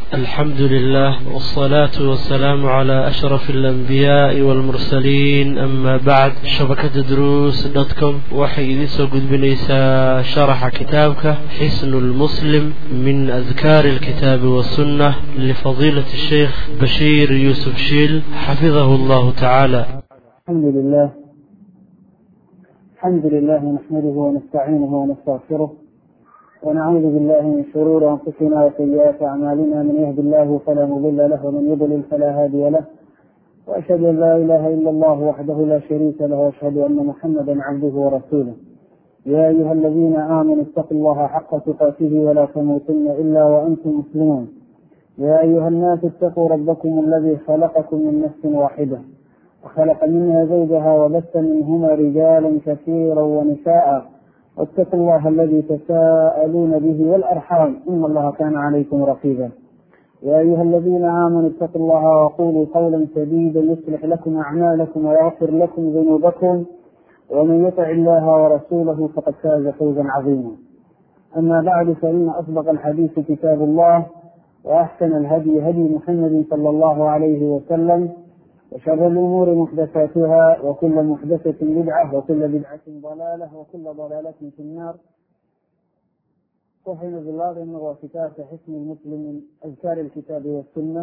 الحمد لله والصلاة والسلام على أشرف الأنبياء والمرسلين. أما بعد، شبكة دروس .com وحي سوق بنيسا شرح كتابك حسن المسلم من أذكار الكتاب والسنة لفضيلة الشيخ بشير يوسف شيل حفظه الله تعالى. الحمد لله نحمده ونستعينه ونستغفره ونعوذ بالله من شرور أنفسنا وسيئات أعمالنا، من يهد الله فلا مضل له ومن يضلل فلا هادي له، وأشهد أن لا إله إلا الله وحده لا شريك له، وأشهد أن محمدا عبده ورسوله. يا أيها الذين آمنوا اتقوا الله حق تقاته ولا تموتن إلا وأنتم مسلمون. يا أيها الناس اتقوا ربكم الذي خلقكم من نفس واحدة وخلق منها زوجها وبث منهما رجالا كثيرا ونساء، واتقوا الله الذي تساءلون به والأرحام إن الله كان عليكم رقيبا. يا أيها الذين آمنوا اتقوا الله وقولوا قولا سديدا يصلح لكم أعمالكم ويغفر لكم ذنوبكم، ومن يطع الله ورسوله فقد فاز فوزا عظيما. أما بعد، فإن أصدق الحديث كتاب الله، وأحسن الهدي هدي محمد صلى الله عليه وسلم، وشر الأمور محدثاتها، وكل محدثة بدعة، وكل بدعة ضلالة، وكل ضلالة في النار. وحين بالله إنه كتاب حسن المسلم من أذكار الكتاب والسنة.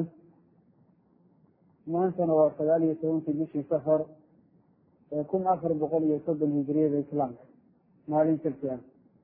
ما أنتنا وصلال يسوون في جيش سفر يكون آخر بقول يسود الهجرية الإسلام مالين تركيا.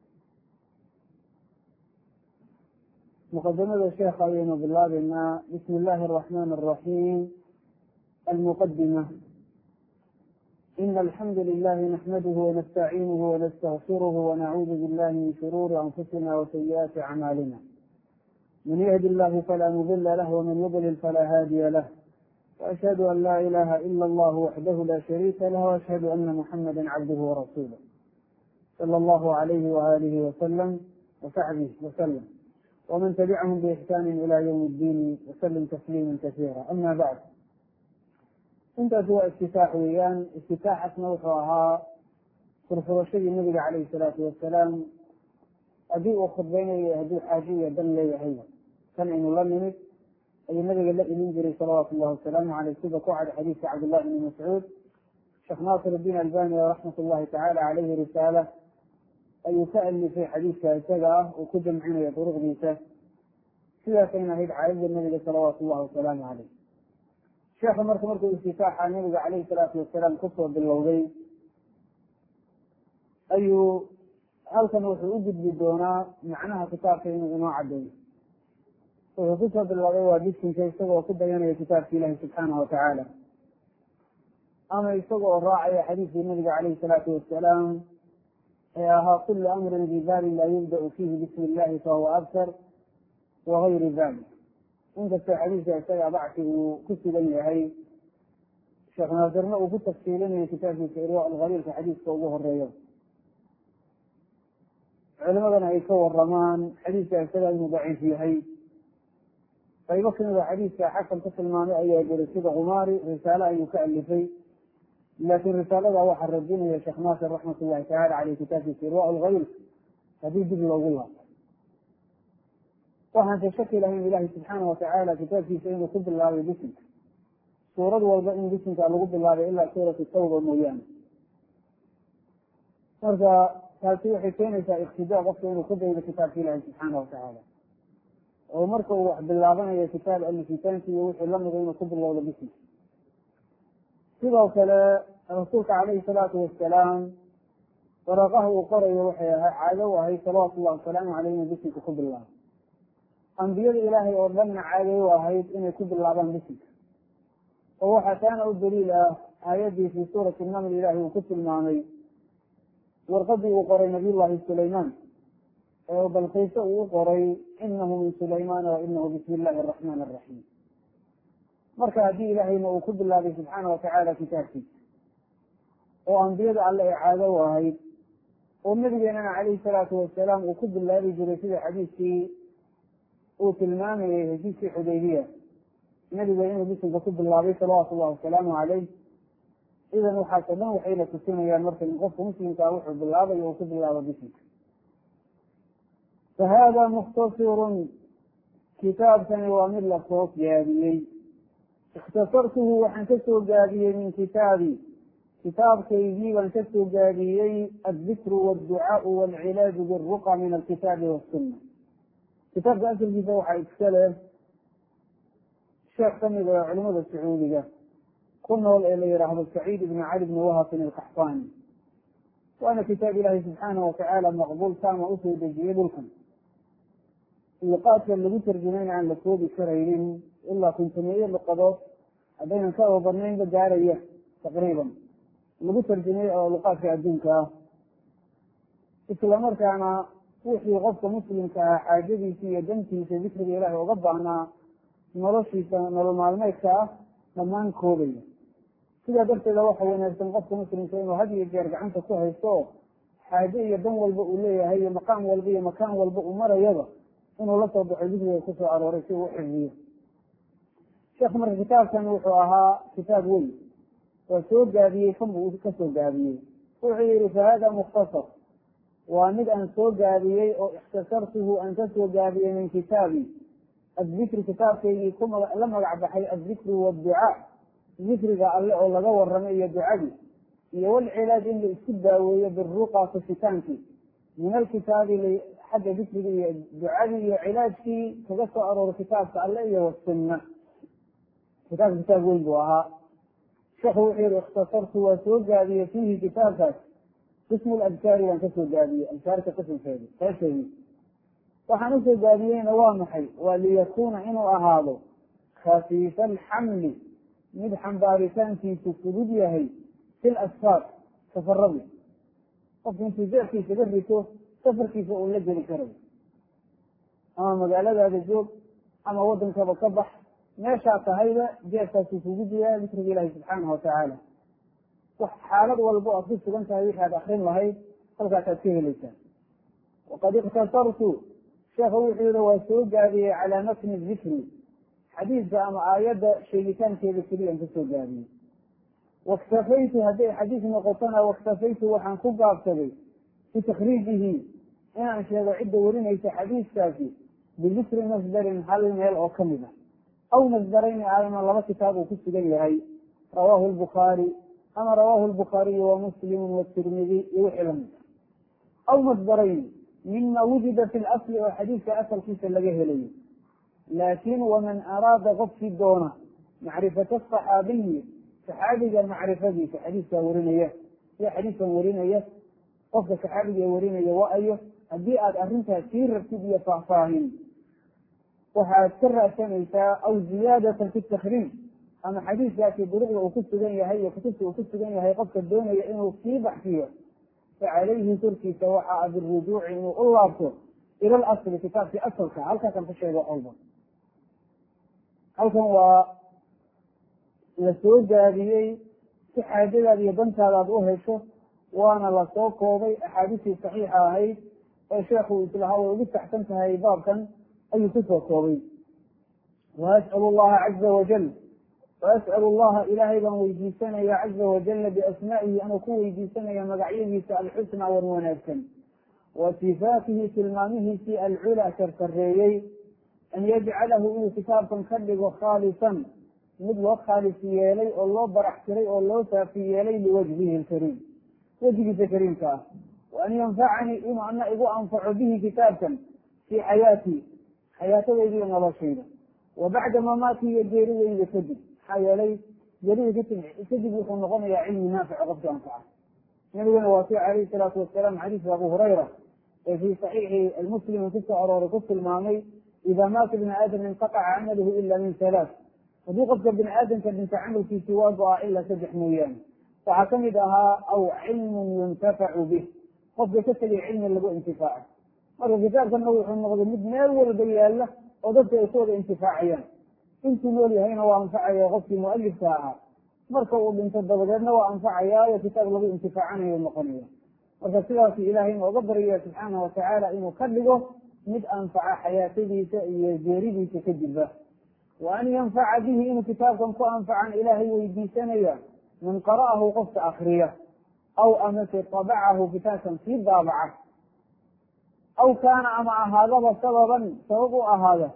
مقدمة الشيخ عين بالله إن بسم الله الرحمن الرحيم. المقدمة: إن الحمد لله نحمده ونستعينه ونستغفره ونعوذ بالله من شرور أنفسنا وسيئات أعمالنا، من يهد الله فلا مضل له ومن يضلل فلا هادي له، وأشهد أن لا إله إلا الله وحده لا شريك له، وأشهد أن محمدا عبده ورسوله صلى الله عليه وآله وسلم وصحبه وسلم، ومن تبعهم بإحسان إلى يوم الدين وسلم تسليما كثيرا. أما بعد، intaas waa iftitaax weeyaan. iftitaaxasna wuxuu ahaa furfurashadii nabiga calayhi salaatu wasalaam haddii uu khudbaynayo, hadduu xaajo iyo dan leeyahay kan inuu la nimid ayuu nabiga la imin jiray salawaatu llahi wasalaamu caleyh, sida ku cad xadiidka cabdullahi bni mascuud. sheekh naasir iddiin albani raxmat ullahi tacaala caleyhi risaala ayuu ka alifay xadiidka isaga ah uu ku jamcinaya duruqdiisa. sidaasayna ahayd caadada nabiga salawaatu llahi wasalaamu caleyh. sheekha markuu iftitaaxa nabiga caleyhi salaatu wasalaam kusoo bilowday ayuu halkan wuxuu u gudbi doonaa macnaha kitaabka inuu inoo cadeeyo. wuxuu kusoo bilowday waa bisinka isagoo ku dayanaya kitaabka ilaahi subxaanahu watacaala, ama isagoo raacaya xadiidkii nabiga caleyhi salaatu wasalaam ee ahaa kulu amrin bibaalin laa yubda'u fiihi bismi illahi fahuwa abtar wagayri dalik. inkastoo xadiidka isaga bacsi uu ku sugan yahay, sheekh naasirna uu ku tafsiilinayo kitaabkiisa irwaa alkhaliilka xadiidka ugu horeeyo, culimadana ay ka waramaan xadiidka isaga inuu daciif yahay. qaybo kamida xadiidka xasan ka tilmaamay ayaa jira, sida qumaari risaale ayuu ka alifay, laakiin risaalada waxaa radinaya sheekh naasir raxmat ullahi tacaala caleyh kitaabkiisa irwaa alkhaliil haddii dib loogu laabo. waxaan ka shaki lahayn ilaahi subxaana watacaala kitaabkiisa inuu ku bilaabay bisinka, suurad walba in bisinka lagu bilaabay ilaa suuratu tawba mooyaane. marka taasi waxay keenaysaa iqtidaa qofka inuu ku daydo kitaabka ilaahi subxaana watacaala, oo marka uu wax bilaabanayo kitaab alifitaanki iyo wixii lamida inuu ku bilowdo bisinka. sidoo kale rasuulka caleyhi salaatu wasalaam waraaqaha uu qorayo waxay caado u ahayd salawaatu llahi wasalaamu caleyh inuu bisinka ku bilaabo. ambiyada ilaahay oo dhanna caaday u ahayd inay ku bilaabaan bisinka, oo waxaa taana u daliil ah aayaddii fii suurati naml ilaahay uu ku tilmaamay warqadii uu qoray nabiyullahi sulaymaan ee balqiise uu u qoray inahu min sulaymaana wa inahu bismi illahi araxmaani araxiim. marka haddii ilaahayna uu ku bilaabay subxaana watacaala kitaabkiisa oo ambiyada alle ay caado u ahayd, oo nabigeenana caleyhi salaatu wasalaam uu ku bilaabi jiray sida xadiiskii uu tilmaamayay heshiiskii xudaybiya nabiga inuu bisinka ku bilaabay salawaatu llahi wasalaamu caleyh. idan waxaasoo dhan waxayna tusinayaan marka in qofka muslimkaa wuxuu bilaabayo uu ku bilaabo bisinka. fahada mukhtasirun kitaabkani waa mid la soo gaabiyey. ikhtasartuhu waxaan ka soo gaabiyey min kitaabi, kitaabkaygii baan ka soo gaabiyey addikru waalducaau waalcilaaju biruqa min alkitaabi waassunna. kitaabka asalkiisa waxaa iska leh sheekh ka mid a culimada sacuudiga ku nool ee la yidhaahdo saciid ibni cali bni wahafin alqaxtaani. waana kitaab ilaahay subxaanahu watacaala maqbuul taama usoo dejiyey dhulkan. luqaadka lagu tarjumayna aan la koobi karaynin ilaa kuntumeeyo luqadood haddaynan ka badnaynba gaaraya taqriiban lagu tarjumay oo luqaadka adduunka ah. islamarkaana wixii qofka muslimka ah xaajadiisa iyo dantiisa dikriga ilaahay uga baahnaa noloshiisa nolol maalmeedka ah dhammaan koobaya. sidaa darteeda waxa wanaagsan qofka muslimka inuu had iyo jeer gacanta ku haysto xaaje iyo dan walba uu leeyahay iyo maqaam walba iyo makaan walba uu marayaba inuu la soo baxo dikriga kusoo arooray si uu uxifdiyo. sheekh marka kitaabkan wuxuu ahaa kitaab weyn, waa soo gaabiyey kan buu ka soo gaabiyey. wuxuu yihi fahada mukhtasar, waa mid aan soo gaabiyey oo ikhtasartuhu aan ka soo gaabiyey min kitaabi addikri, kitaabkaygii la magac baxay addikru waadducaa, dikriga alle oo laga waramay iyo ducadii, iyo walcilaaj in la isku daaweeyo biruqa fasitaankii min alkitaabi xagga dikriga iyo ducadii iyo cilaajkii kaga soo arooray kitaabka alle iyo wasunna. kitaab weyn buu ahaa. sheekhu wuxuu yihi ikhtasartu waa soo gaabiyey fiihi kitaabkaas qismu ladkaari waan kasoo gaabiyey, adkaarta qisimkeedi qaybteedii. waxaan usoo gaabiyeyna waa maxay? waa liyakuuna inuu ahaado khafiifa alxamli, mid xambaaritaankiisu fudud yahay fil asfaar, safaradii. qofka intuu jeefkiisa ga rito safarkiisa uu la geli karayo, ama magaaladaada joog ama wadankaba ka bax, meeshaa tahayba jeefkaasuu fudud yahay dikriga ilaahi subxaanahu watacaala. wax xaalad walbo aad ku sugan tahay wixi aad akrin lahayd halkaasaad ka helaysaa. waqad ikhtasartu, sheekha wuxuu yihi waa soo gaabiyey calaa matni dikri, xadiidka ama aayadda sheegitaankeeda keliyaan kasoo gaabiyey. waktafaytu, hadday xadiis noqotona waktafaytu waxaan ku gaabsaday bitakriijihi, inaan sheego cidda warinaysa xadiiskaasi bidikri masdarin hal meel oo kamid ah, aw masdarayni ama laba kitaab uu ku sugan yahay, rawaahu lbukhaari ama rawaahu lbukhaariyu wa muslimu watirmidi iyo wixii lamid ah, aw masdarayni mima wujida fi lasli oo xadiidka asalkiisa laga helayo. laakin waman araada qofkii doona macrifata asaxaabiyi, saxaabiga macrifadiisa, xadiiskaa warinaya iyo xadiiskan warinaya, qofka saxaabiga warinaya waayo. haddii aad arrintaas sii rabtid iyo faahfaahin, waxaad ka raadsanaysaa aw ziyaadatan fi takriij, ama xadiiskaasi duruqda uu ku sugan yahay iyo kutubta uu ku sugan yahay qofka doonaya inuu sii baxsiyo, facalayhi korkiisa waxaa birujuuci inuu u laabto ila lasli, kitaabkii asalka. halkaasaan ku sheego walba. halkan waa la soo gaabiyey si xaajadaada iyo dantaada aad u hesho, waana lasoo koobay axaadiistii saxiixa ahayd ee sheekhu islahaa way ugu saxsan tahay baabkan ayuu kusoo koobay. waas'alu llaha caza wajal, waas'alu llaha ilaahay baan weydiisanaya caza wajala biasmaa'ihi, anuu ku weydiisanaya magacyadiisa alxusnaa wan wanaagsan, wa sifaatihi tilmaamihiisii alculaa sarsareeyey, an yajcalahu inuu kitaabkan ka dhigo khaalisan, mid loo khaalis yeelay oo loo barax tiray oo loo saafi yeelay liwajhihi lkariim, wejigiisa kariimka ah. wa an yanfacanii inuu ana igu anfaco bihi kitaabkan fii xayaatii, xayaatadayda iyo noloshayda, wa bacda mamaatii iyo geeridayda kadib. maxaa yeelay geerida kadib wuxuu noqonayaa cilmi naafico qofka anfaca. nabiguna waa si calayhi salaatu wasalaam xadiiska abu hurayra ee fii saxiixi almuslim kusoo arooray ku tilmaamay, idaa maata bni aadam inqataca camaluhu ila min halaath, haddii qofka bini aadamka dhinta camalkiisi waa go-aa ilaa 3 mooyaane. waxaa kamid ahaa aw cilmun yuntafacu bih, qofka ka tegay cilmi lagu intifaaco. marka kitaabkana wuxuu noqday mid meel walba yaala oo dadka ay ku wada intifaacayaan. intuu nool yahayna waa anfacaya qofkii mualifka ahaa, marka uu dhinto dabadeedna waa anfacayaayo kitaab lagu intifaacanayo noqonaya. marka sidaas ilaahay nooga baryaya subxaanahu watacaala inuu ka dhigo mid anfaca xayaatadiisa iyo geeridiisa kadibba. wa an yanfaca bihi, inuu kitaabkan ku anfacan ilaahay weydiisanaya man qara'ahu qofka akriya, aw amase tabacahu kitaabkan sii daabaca, aw kaana ama ahaadaba sababan sabab u ahaada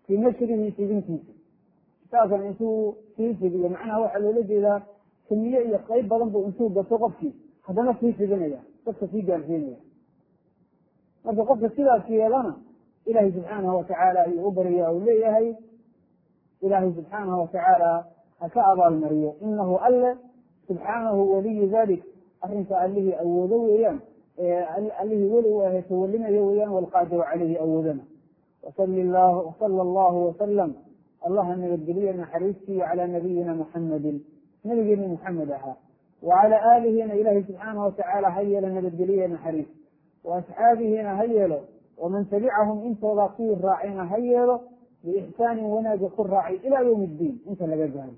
في نشره سجنتي كتابا انتو في سجن معناها واحد الولد إذا كمية يقيب بلنبو انتو بسوقفي هذا في سجنية بس في جالسينية هذا قفل كذا في لنا إلهي سبحانه وتعالى يؤبري أوليه إلهي سبحانه وتعالى أكأب المريء إنه ألا سبحانه ولي ذلك أرنك أليه أوذويا أليه ولي تولنا يويا والقادر عليه أوذنا وصلى الله وسلم الله أن يبدلينا حريصي على نبينا محمد نبينا محمد وعلى آله إلهي سبحانه وتعالى هيل نبدلينا حريص وأصحابه هيلوا ومن تبعهم انت وضاقيه راعينا هيلوا بإحسان وناجي قل راعي إلى يوم الدين انت اللي قلت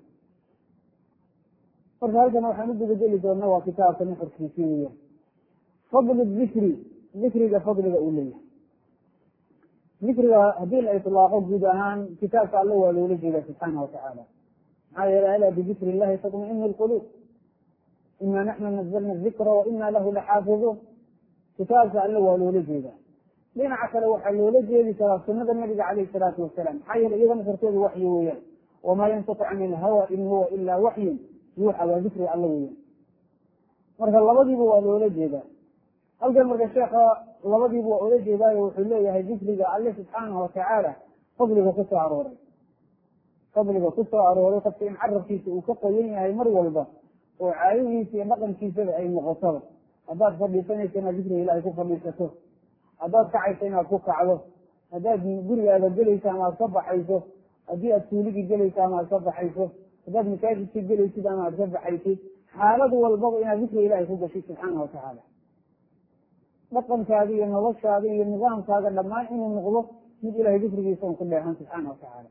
فهذا ما حمد بدل دون هو كتاب تنحر كيسينية فضل الذكر فضل الأولية ذكر هذه الإطلاق جدهان كتاب الله والولي سبحانه وتعالى هذا لا بذكر الله تطمئن القلوب إنا نحن نزلنا الذكر وإنا له لحافظون كتاب الله والولي لين عسل وحل ولي بثلاث سنة النبي عليه الصلاة والسلام حي إذا نفرته وحي وياه وما ينطق عن الهوى إن هو إلا وحي يوحى وذكر الله وياه مرة الله بوا الولي ذا ألقى مرة الشيخ الله بوا الولي ذا يوحي له هي ذكر الله سبحانه وتعالى فضل قصة عروري فضل قصة عروري قد ينعرف فيه وكقوين هي مر والبا وعايوه في مقام في سبع أي مغصبة أباد فضل سنة كما ذكر إلهي كفر لسته أباد كعيسين أكوك عوه أباد نقول هذا جليس أنا أصبح حيثه أبي أتولي جليس أنا أصبح حيثه أباد مكاجد في جليس أنا أصبح حيثه حالة والبغض إلى ذكر إلهي فوق شيء سبحانه وتعالى بطن هذه النظش هذه النظام هذا لما إنه نغلط من إلهي ذكر جيسون كله سبحانه وتعالى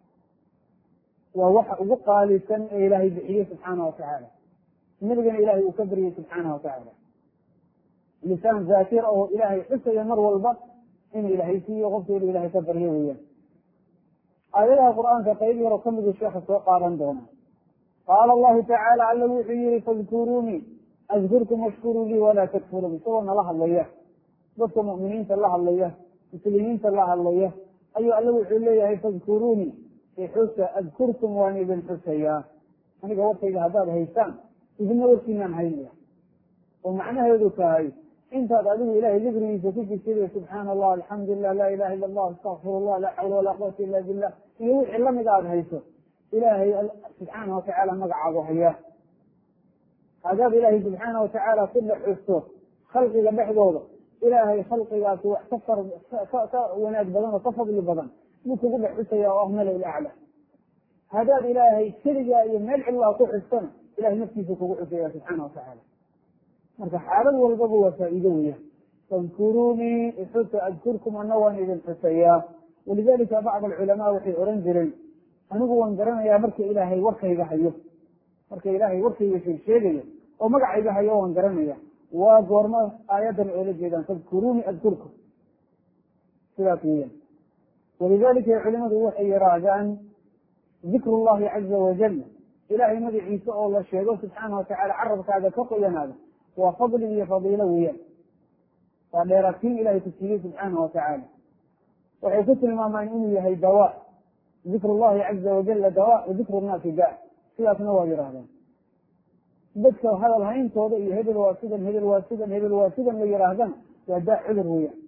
ووقع لسن إلهي بحيه سبحانه وتعالى نلقى إلهي أكبره سبحانه وتعالى لسان ذاكر أو إلهي حتى يمر والبط إن إلهي فيه وغفر إلهي كبره وياه آية القرآن كقيل يركمد الشيخ السوقار عندنا قال الله تعالى على الوحي فاذكروني أذكركم واشكروا لي ولا تكفروا سوى الله الله ضد مؤمنين الله الله مسلمين الله الله أيها الوحي الله فاذكروني في حسة أذكركم وأني ابن حسيا أنا قلت إذا هذا هيسان إذن ورسينا هينيا ومعنى يدوك هاي انت هذه إلهي ذكري فتجي كده سبحان الله الحمد لله لا إله إلا الله استغفر الله لا حول ولا قوة إلا بالله يوحي الله مقعد هيسو إلهي سبحانه وتعالى مقعد وحياه هذا إلهي سبحانه وتعالى كل حسه خلقي بحضوضه إلهي خلقي واحتفر وناد بدن وصفق لبدن ممكن كل حسه يا أهمل الأعلى هذا إلهي سرجا يملع الله طوح السنة إلهي نفسي فكوح فيها سبحانه وتعالى marka xaalad walbaba waa faa'iido weya fadkuruunii ixusa adkurkum ana waan idin xusayaa walidalika bacd alculamaa waxay oran jireen anigu waan garanayaa marka ilaahay warkayga hayo marka ilaahay warkayga sheegayo oo magacayga hayo waan garanaya waa goorma aayadan oola jeedaan fadkuruunii adkurkum sidaas weeyaan walidalika culimadu waxay yiraahdaan dikru llahi caza wajal ilaahay magaciisa oo la sheego subxaana watacaala carabkaaga ka qoyanaada وفضل هي فضيلة وياه وديرتين إلهي تسيري سبحانه وتعالى وحيثت المامان إنه هي دواء ذكر الله عز وجل دواء وذكر الناس داء سيئة نوى جراهدان بدك هذا الهين توضعي هدل واسدا لجراهدان وداء عذر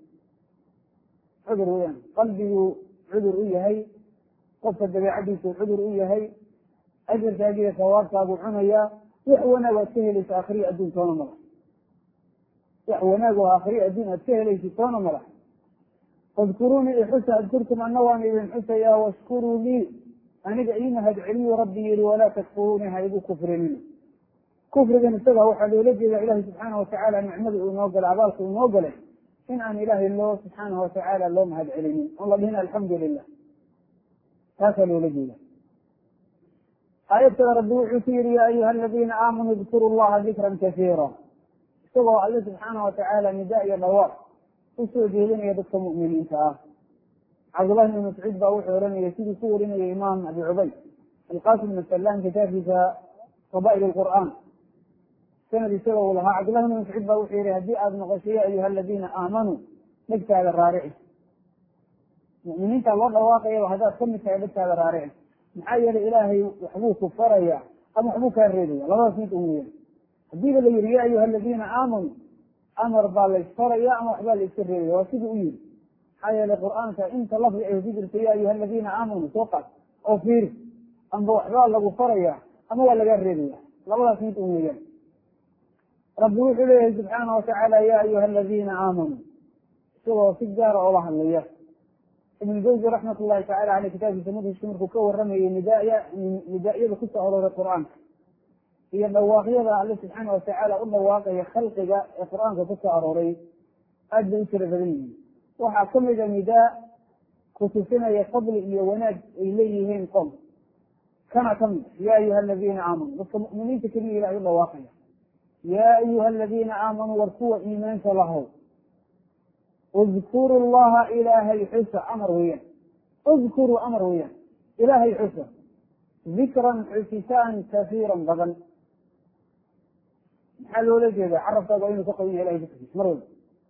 وياه قلبي عذر وياه قفت بيعديس عذر وياه أجر تاجيه ثواب تابو عنيا وحونا واتهليس آخرية الدين تونا مرح وحونا وآخرية الدين اتهليس تونا مرح فاذكروني إحسى أذكركم أنواني بن حسيا واشكروا لي أنا دعينا هدعلي ربي ولا تكفروني هايبو كفر مني كفر بن السبع وحلو لجي إلهي سبحانه وتعالى نعمده ونوقل عبالك ونوقله إن عن إله الله سبحانه وتعالى اللهم هدعلي والله بهنا الحمد لله هكذا لجي آية ربي عسير يا أيها الذين آمنوا اذكروا الله ذكرا كثيرا سوى الله سبحانه وتعالى نداء يضوار وسوى جهلين يدك مؤمنين عبد الله بن مسعود باوحي ورمي يسيد صورنا يا إمام أبي عبيد القاسم بن سلام كتاب في فضائل القرآن سنة سوى لها عبد الله بن مسعود باوحي هدي أبن غشية أيها الذين آمنوا نكتة على الرارعي mu'miniinta loo dhawaaqayo haddaad ka mid tahay dadkaada raaricin maxaa yeelay ilaahay waxbuu ku faraya ama waxbuu kaa reebaya labadaas mid un weeyaan hadiiba la yihi ya ayuha aladiina aamanuu amar baa laysfaraya ama waxbaa la iska reebaya waa siduu u yihi maxaa yeelay qur-aanka inta lafdi ay ku jirta ya ayuha aladiina aamanuu soo qaad oo fiiri amba waxbaa lagu faraya ama waa lagaa reebaya labadaas mid un weeyaan rabbi wuxuu leeyahay subxaana watacaala ya ayuha aladiina aamanuu isagoo si gaara oola hadlaya ibn jawzi raxmat ullahi tacala aleyh kitaabkiisa mudhishka markuu ka waramayay nidaayada kusoo arooray qur-aanka iyo dhawaaqyada alle subxaana watacaala u dhawaaqaya khalqiga ee qur-aanka kusoo arooray aad bay u tira badan yihiin waxaa kamid a nidaa kutusinaya fadli iyo wanaag ay leeyihiin qom kana kamid ya ayuha aladiina aamanuu dadka mu'miniinta keliya ilahay u dhawaaqaya ya ayuha aladiina aamanuu war kuwa iimaanka lahow udkuru llaha ilaahay xusa amar weeyaan udkuruu amar weeyaan ilaahay xusa dikran xusitaan kafiiran badan maxaa loola jeeda carabkaaga inuu ka qaban yahay ilahay dikrigiis mar walba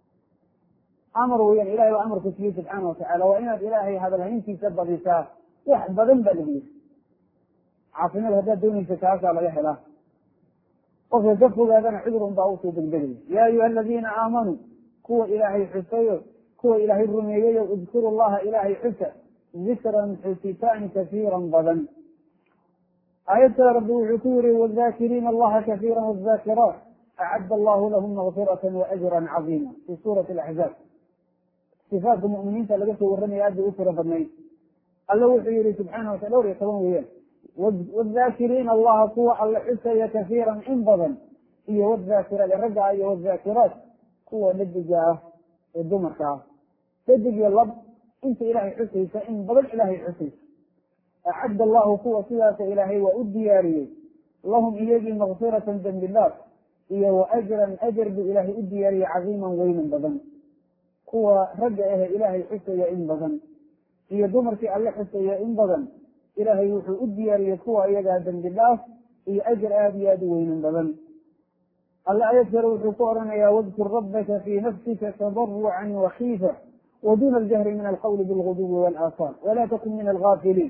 amar weeyaan ilahay waa amarku siiyey subxaana watacaala waa inaad ilaahay hadalhayntiisa badisaa wax badan baa lagu yiri caafimaad haddaad doonaysa kaasaa laga helaa qofka ka fogaadana cudurun baa usoo degdegaya ya ayuha aladiina aamanuu kuwa ilaahay xusayo kuwa ilaahay rumeeyayo udkuru llaha ilaahay xusa dikran xusitaan kafiiran badan aayad kale rabbi wuxuu ku yiri wاdakiriina allaha kafiira wاdakiraat acadda allahu lahum makfirata waajran cadiima fi suurati axzaab sifaatka mu'miniinta laga soo waramaya aad bay u tiro badnayd alla wuxuu yihi subxaana wataala dhowr iyo toban weeyaan wاdakiriina allaha kuwa alla xusaya kafiiran in badan iyo wاdakiraat ragga iyo wاdakiraat kuwa dhadiga ah ee dumarka ah dhadig iyo lab inta ilaahay xusaysa in badan ilaahay xusaysa acadda allahu kuwa sidaasa ilaahay waa u diyaariyey lahum iyagii makfiratan dembi dhaaf iyo wa ajran ajar buu ilaahay u diyaariyey cadiiman weynan badan kuwa ragga ahe ilaahay xusaya in badan iyo dumarkii alle xusaya in badan ilaahay wuxuu u diyaariyey kuwa iyagaa dembi dhaaf iyo ajar aada iyo aada u weynan badan alle ayad kale wuxuu ku oranayaa wadkur rabbaka fii nafsika tadarucan wakiifa waduna aljahri min alqawli bilguduwi walaasal walaa takun min algaafiliin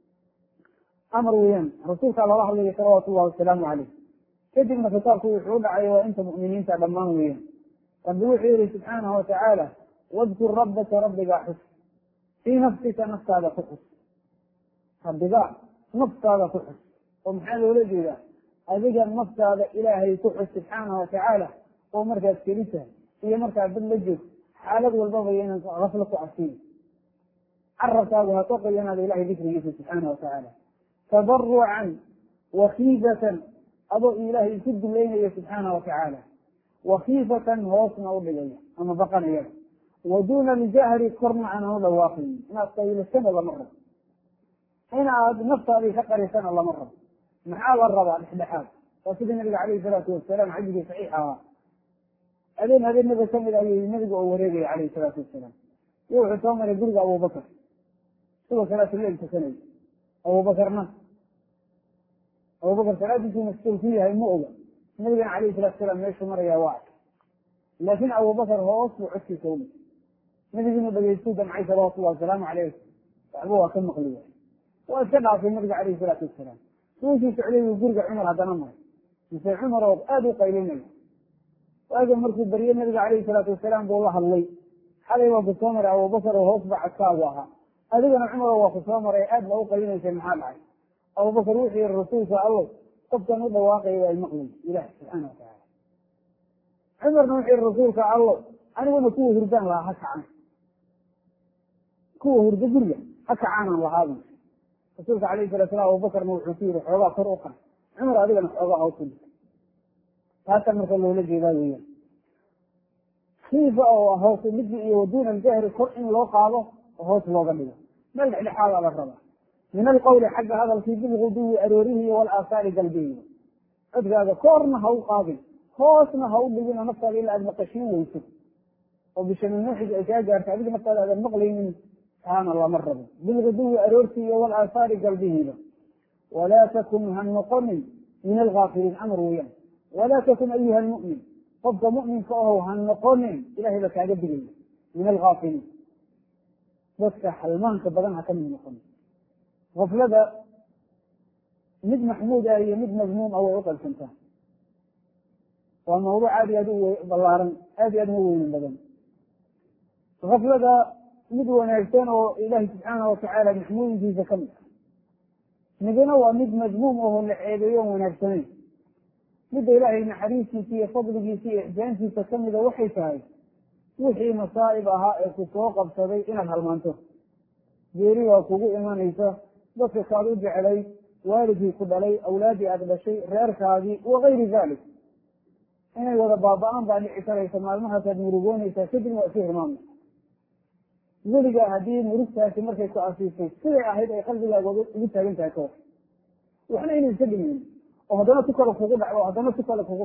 amar weeyaan rasuulkaa lala hadlaya salawaatu llahi wasalaamu caleyh kadibna kitaabku wuxuu u dhacay waa inta mu'miniinta dhammaan weeyaan rabbi wuxuu yihi subxaanahu watacaala wadkur rabbaka rabbigaa xus fii nafsika naftaada ku xus rabbigaa naftaada ku xus oo maxaa loola jeedaa adiga naftaada ilaahay ku xus subxaanahu watacaala oo markaad keli tahay iyo markaad dad la joogto xaalad walbaba inaan gaflo ku cabsiin carabkaagu ha ka qoyanaada ilahay dikrigiisa subxaana watacaala tadarucan wakiifatan adoo ilaahay isu duleynaya subxaana watacaala wakiifatan hoosna u dhigaya ama baqanayada waduuna aljahri korna aanan u dhawaaqayn inaad qaylasana lama rabo inaad naftaadii ka qarisana lama rabo maxaa la rabaa dhexdhexaad waa sida nabiga caleyhi salaatu wasalaam xadiiskii saxiix ahaa habeenaba kamid ayay nabiga oo wareegaya caleyhi salaatu wasalaam iyo wuxuu soo maray guriga abubakar sidoo kaleetu la iltasanay abubakar salaadiisuu mas-uul ku yahay ma oga nabigana caleyhi salatu wasalaam meeshuu marayaa waa arkay laakin abubakar hoos buu codkiisa uli nabigiinu dhageystu damcay salawatullahi wasalaamu caleyh waxba waa ka maqli waay waa iska dhaafay nabiga caleyhi salaatu wasalaam suushii socday buu guriga cumar haddana maray mise cumar oo aada u qaylinaya waaga markuu barye nabiga caleyhi salaatu wasalaam buu la hadlay xalay waa ku soo maray abubakar oo hoos ba cadkaagu ahaa adigana cumar waa ku soo maray aad baa u qaylinaysay maxaa dhacay abubakar wuxuu yihi rasuulka allo qofkan u dhawaaqaya waa maqlay ilahi subxaana watacaala cumarna wuxuu yihi rasuulka allo aniguna kuwa hurdaan lahaa ha kacan kuwa hurdo guriga ha kacaanaan lahaabu rasuulka alayhi salatu salam abubakarna wuxuu ku yihi xoogaa kor u qan cumar adigana xoogaa hoos u dhig taasa marka loola jeedaa weeyaan kiifa oo hoos mid iyo waduuna aljahri kor in loo qaado oo hoos looga dhigo meel dhexdhexaadaa la rabaa min alqawli xagga hadalkii bilguduwi aroorihi walaasaali galbihiiba codkaaga korna ha u qaadin hoosna ha u dhigin oo naftaada ilaa aad maqashiin weyso oo bishanuuxiga ay kaa gaarta adiga naftaada aadan maqlaynin taana lama rabo bilguduwi aroortii iyo walaasaali galbihiiba walaa takun ha noqonin min algaafiliin amar weeyaan walaa takun ayuha almu'min qofka mu'minka ohow ha noqonin ilahay ba kaaga digaya min algaafiliin بس حلمان كبدنها كم من يقول غفلة مد محمودة هي مد مذموم أو عقل كنتها والموضوع عادي أدوه بلارا عادي أدوه من بدن غفلة مد ونعرفين إلهي سبحانه وتعالى محمود في زكمة نجينا ومد مذموم وهو العيبيون ونعرفين مد إلهي نحريسي في فضله في إحجانتي تكمل وحي فهي وحي مصائبها إكسوق بسبي إنها المنطق جيري وكوغو إيمانيسا بس كادو جعلي والدي كل علي أولادي أغلى شيء غير هذه وغير ذلك إنه وذا بابان بأني عسر يسمى ما تدمرون يتسجن وأسيه مامي ذلك هذه مرسة في مركز أسيسي سرع أهيد أي قلبي لقد أنت أكوش وإحنا إنه نسجن وهذا تكر فوق وهذا تكر فوق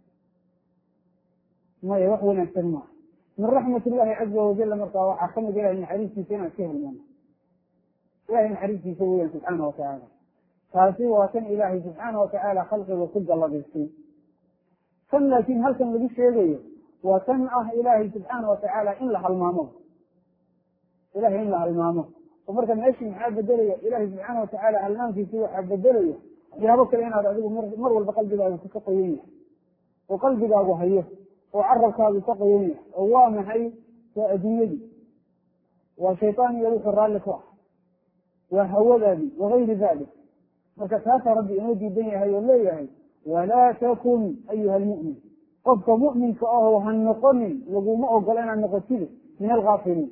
ما يوحون السماء من رحمة الله عز وجل مرقى وحكم إلى أن حديث سنة فيه المعنى إلهي الحديث سويا سبحانه وتعالى فاسي وكان إلهي سبحانه وتعالى خلقه وصد الله بالسين لكن هل كان لدي شيء وكان إلهي سبحانه وتعالى إن لها المامو إلهي إن لها المامو ومركا نعيشي محاب الدلية إلهي سبحانه وتعالى ألمان في سوى حاب الدلية يهبك لنا رأيه مرول بقلب الله تقيينه وقلب الله هيه وعرف هذا تقيينه ووامحي وأديني وشيطان يروح الرالك واحد وهو ذلك وغير ذلك فكتاك ربي نودي بينها يوليها ولا تكن أيها المؤمن قبك مؤمن فأهو هنقمن وقومه قلنا نقتله من الغافلين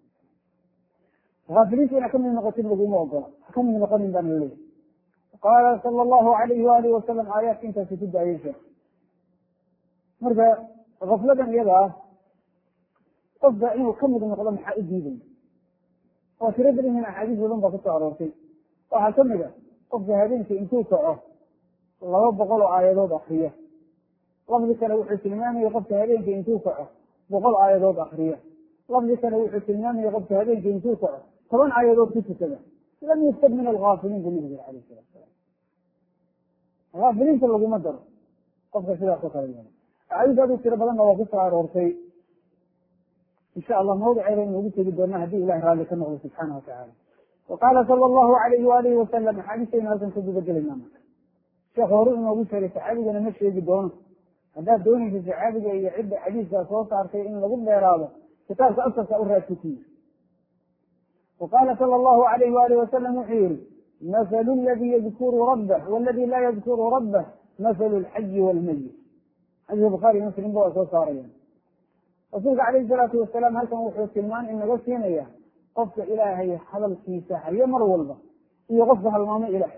غافلين فينا كم من نقتل وقومه قلنا كم من نقمن بان الليل قال صلى الله عليه وآله وسلم آيات انت ستبدأ يشيخ مرة غفلة يدا قبك إنه كم من نقضم حائد جيدا وتريد لي من أحاديث ولنبا كتعرفتي وحكمل قبك هذين في انتو كعه الله بقول آيات أخرية لفظك لو حسنان يقبت هذين في انتو كعه بقول آيات أخرية لفظك لو حسنان يقبت هذين في انتو كعه طبعا آيات كتو كذا لم يستد من الغافلين بالنسبة عليه الصلاة والسلام غافلين تلقوا مدر قبك سلاح كتاريين أعيد هذا السربلان وقفت عرورتي إن شاء الله موضع إليه وقلت بدورنا هديه الله رالي كنه سبحانه وتعالى وقال صلى الله عليه وآله وسلم حديثين هذا تنسد بدل النامك شيخ ورؤنا وقلت لسعادي أنا مشي بدونه هذا دوني في سعادي يعد حديث صوت عرفي إنه لقل لا إرادة كتاب أصل سأرها كتير وقال صلى الله عليه وآله وسلم وحيري مثل الذي يذكر ربه والذي لا يذكر ربه مثل الحي والميت حديث البخاري مسلم بوأس وصاريا رسولك عليه الصلاة والسلام هل كان وحي السلمان إن قصينا إياه قفت إلهي حضل في ساحة يمر والله إيه قفها المامي إلهي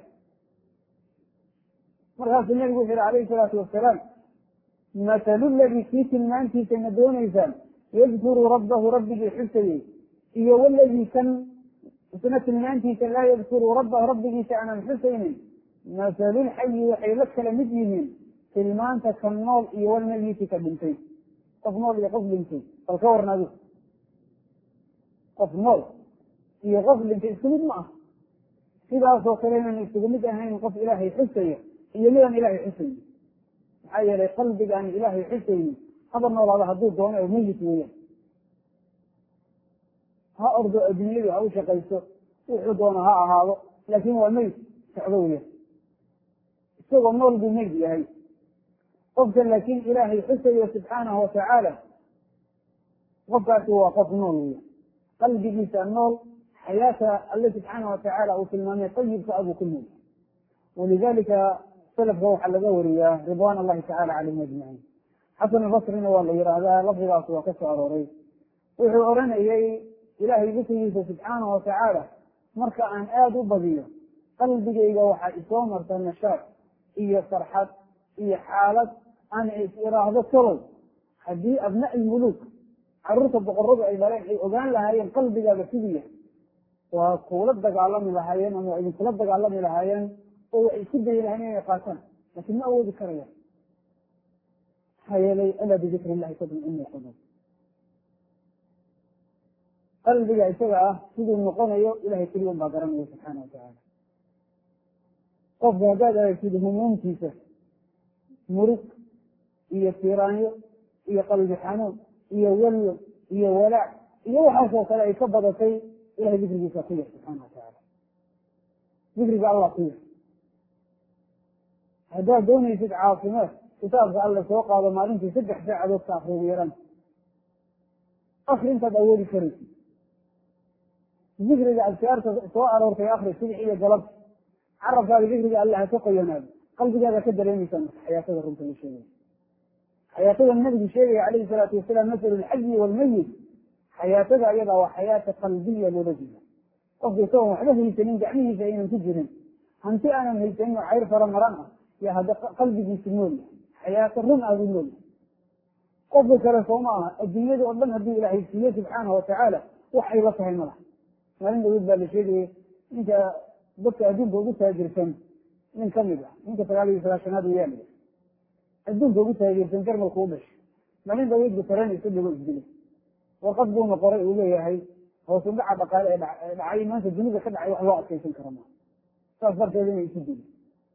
مرهاس النبي يقول عليه الصلاة والسلام مثل الذي في سلمان في سندون إنسان يذكر ربه ربي بحسنه إيه والذي كان سنة سلمان في لا يذكر ربه ربي شأنا الحسين مثل الحي وحي لك لمدينين سلمان تكنول إيه والميت كبنتين قفنول يقف بنتين فالكور نادوه قفنول يقف بنتين سمد معه إذا أصوكرين أن يستجمد أهين قف إلهي حسين يميلا إلهي حسين حيا لقلبك أن إلهي حسين حضرنا الله هدوه دونه وميت وياه ها أرض أدنيه أو شقيسه وحضونه ها هذا لكن هو ميت تعذويه سوى النول بميت يهي قفت لكن إلهي حسين سبحانه وتعالى قفت هو قف نول قلبي جيس النول حياة الله سبحانه وتعالى وفي المعنى طيب كأبو كل نول ولذلك سلف روح على دورية رضوان الله تعالى عليهم أجمعين حسن البصري والله يرى هذا لفظ راسه وكسر أروري وحو أرنا إلهي بسيطه سبحانه وتعالى مركا عن آدو بضيه قلبك إيجا وحا إسوام مرتا النشاط إيا فرحات إيا حالة عن إرادة كرل حدي أبناء الملوك عرورة بقربة إبارين أغان لهايين قلبك بسيطه وقولت دقالهم لهايين ومعيدين قولت دقالهم لهايين ويسد إلهين يقاتل لكن ما هو ذكر الله حيالي ألا بذكر الله تطمئن القلوب قلبك يسوع سيدو النقونيو إلهي كل يوم بقرنه سبحانه وتعالى قف هذا يسيد همومتيسه مرق إيا سيرانيو إيا قلب حنون إيا ولو إيا ولع إيا وحاسو كلا يكبضتي ilahay dikrigiisa ku yar subxaana watacaala, dikriga allah ku yar. haddaad doonaysid caafimaad, kitaabka alla soo qaado maalintii 3 saacadood ka akri ugu yaraan, akri intaad awoodi karaysid. dikriga adkaarta soo aroortay akri subax iyo galab, carabkaaga dikriga alle ha ka qoyanaado, qalbigaada ka dareemaysaa marka xayaatada runta la sheegaya. xayaatada nabigu sheegaya calayhi salaatu wasalaam, masalu lxayi waalmayit, xayaatada ayada waa xayaata qalbiya loola jeeda. qofka isagoon waxba haysanin, gacmihiisa aynan ku jirin, hanti aanan haysanin oo cayr fara maran ah, yaa hadda qalbigiisa nool yahay, xayaato run ah buu nool yahay. qofka kale sooma aha, adduunyada oo dhan haddii ilaahay siiye subxaanahu watacaala wax ay la tahay ma laha. maalin dhaweyd baa la sheegaya ninka dadka adduunka ugu taajirsan nin kamid ah, ninka 99aad weeyaan, adduunka ugu taajirsan jarmalku u dhashay. maalin dhaweyd bu tareen isu dhigo isdilay, warqad buuna qoray uu leeyahay hoos u dhaca dhaqaale ee dhacay maanta dunida ka dhacay wax loo adkeysan karo maa, saas darteed inay isu dili.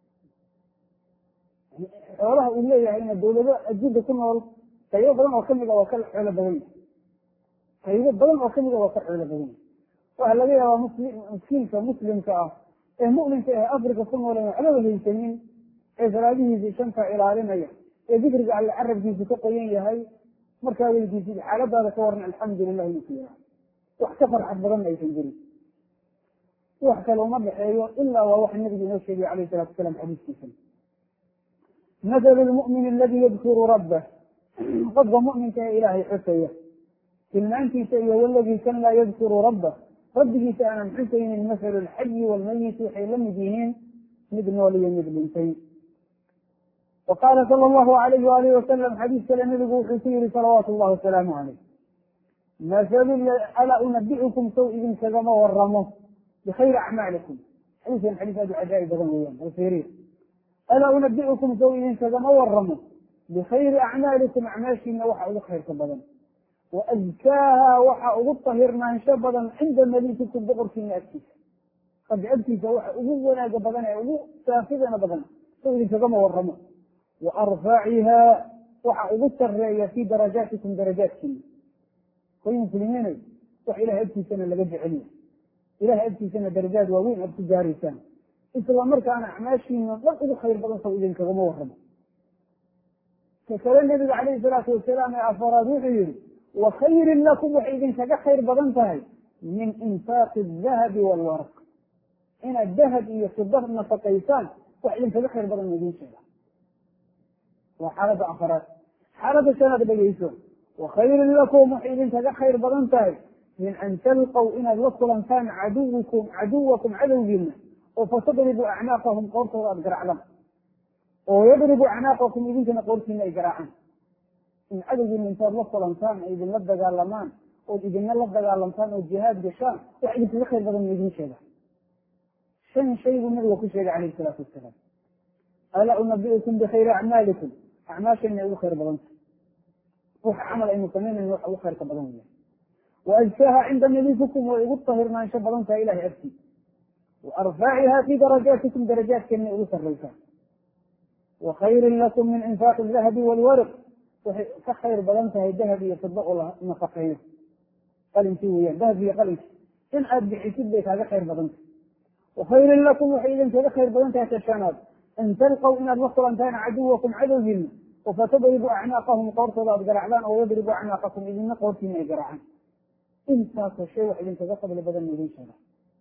xoolaha uu leeyahayna dawlado adduunka ku nool qaybo badan oo kamid a waa ka xoolo badan yahay, qaybo badan oo kamid a waa ka xoolo badan yahay. waxaa laga yaabaa miskiinka muslimka ah ee mu'minka ee afrika ku nool waxbaba haysanin, ee salaadihiisii 5 ilaalinaya, ee dikriga alle carabkiisa ka qoyan yahay, markaa weydiisid xaaladaada ka waran, alxamdulilah inuu ku yiraahdo. wax ka farxad badan aysan jirin, wax kale uma dhexeeyo ilaa waa wax nabigu inoo sheegay calayhi salatu wasalaam xadiiskiisa. mathalu lmu'mini aladii yadkuru rabbah, qofka mu'minka ee ilaahay xusaya tilmaantiisa, iyo waladii kan laa yadkuru rabbah, rabbigiisa aanan xusaynin, mathalu lxayi waalmayiti, waxay la mid yihiin mid nool iyo mid dhintay. وqاla sal الlahu alayh waalih wasalam, xadiis kale nabigu wuxuu ku yihi salawaatu llahi wasalaamu alayh, alaa unabicukum sow idinkagama waramo bkhayri acmaalikum. xadiiskan xadiis aad u cajaaib badan weeyaan, alfiriir. alaa unabicukum sow idinkagama waramo bikhayri acmaalikum, acmaashiina waxa ugu khayrka badan, waazkaaha waxa ugu tahirnaansho badan cinda malikikum, boqorkiina agtiisa. rabbi agtiisa waxa ugu wanaaga badan ee ugu saafidana badan, sow idinkagama waramo. waarfaciha waxa ugu sareeya fi darajaatikum, darajaadkiina. koy muslimiinay wax ilahay agtiisana laga jecelya, ilahay agtiisana darajaad waaweyn aad ku gaaraysaan, isla markaana acmaashiina dhan ugu khayr badan sow idinkagama waramo. ka kale nabiga calayhi salaatu wasalaam ee afaraad wuxuu yihi, wa khayrin lakum waxay idinkaga khayr badan tahay min infaaqi dahabi waalwaraq, inaad dahab iyo fida nafaqaysaan, wax idinkaga khayr badan idin sheega. waa xaalada afaraad. xaalada shanaad dhegeyso, wa khayrin lakum waxay idinkaga khayr badan tahay min an talqaw, inaad la kulantaan caduwakum cadowgiina, oo fatadribu acnaaqahum, qoortooda aad garacdaan, oo yadribu acnaaqakum, idinkana qoortiina ay garaacaan. in cadowgiina intaad la kulantaan ay idinla dagaalamaan, ood idinna la dagaalamtaan, oo jihaad gashaan, wax idinkaga khayr badan idin sheega. 5 shay buu nabiga ku sheegay calayhi salaatu wasalaam. alaa unabiukum bikhayri acmaalikum, acmaashayna ugu khayr badanta, waxa camal aynu samaynayn waxa ugu khayrka badan weya. waazkaaha cinda malikikum, way ugu tahirnaansho badan tahay ilahay agtii. waarfaciha fi darajaatikum, darajaadkeena ugu sarraysaa. wa khayrin lakum min infaaqi dahabi waalwarq, waxay ka khayr badan tahay dahab iyo fida oo la nafaqeeyo, qalinkii weyaan, dahab iyo qalinkii in aad bixisid bay kaaga khayr badan tahay. wa khayrin lakum waxay idinkaga khayr badan tahay tashanaad, an talqaw inaad la kulantaan caduwakum cadowgiina, oo fatadribu acnaaqahum, qoortooda aad garacdaan, oo yadribu acnaaqakum, idinna qoortiina ay garacaan. intaasoo shay wax idinkaga fadli badan idin sheega,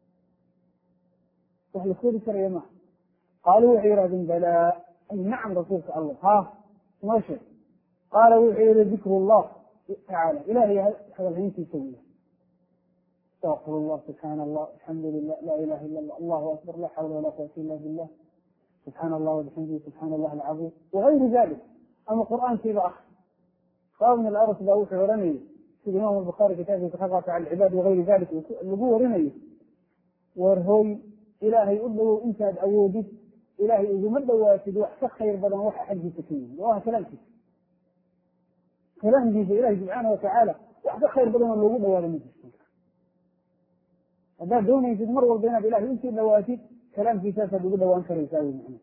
wax la koodi karaya maha. qaaluu waxay yihahdeen balaa, ay nacam rasuulka allah, ha noo sheeg. qaala wuxuu yihi dikru llah tacaala, ilahay hadalhayntiisa weya. astaqfir llah, subxaana allah, alxamdu lilah, laa ilaha ila allah, allahu akbar, laa xawla walaa quwata illa billah, subxaana allah wabixamdihi, subxaana allah alcaziim, wagayru dalik. ama qur'aankiiba ah, qaabn alaras baa wuxuu oranayay, sida imaam albukhaari kitaabkiisa ka qaata alcibaad wagayri dalik lagu warinayo, war hooy ilaahay u dhowow intaad awoodid, ilaahay uguma dhawaatid wax ka khayr badan waxa xaggiisa ka yimi, waa kalaamkiisa. kalaamkiisa ilahi subxaana watacaala wax ka khayr badan oo loogu dhawaado ma jirto. haddaad doonaysid mar walba inaad ilahay usii dhawaatid, kalaamkiisaasaad ugu dhawaan karaysaa wy macna.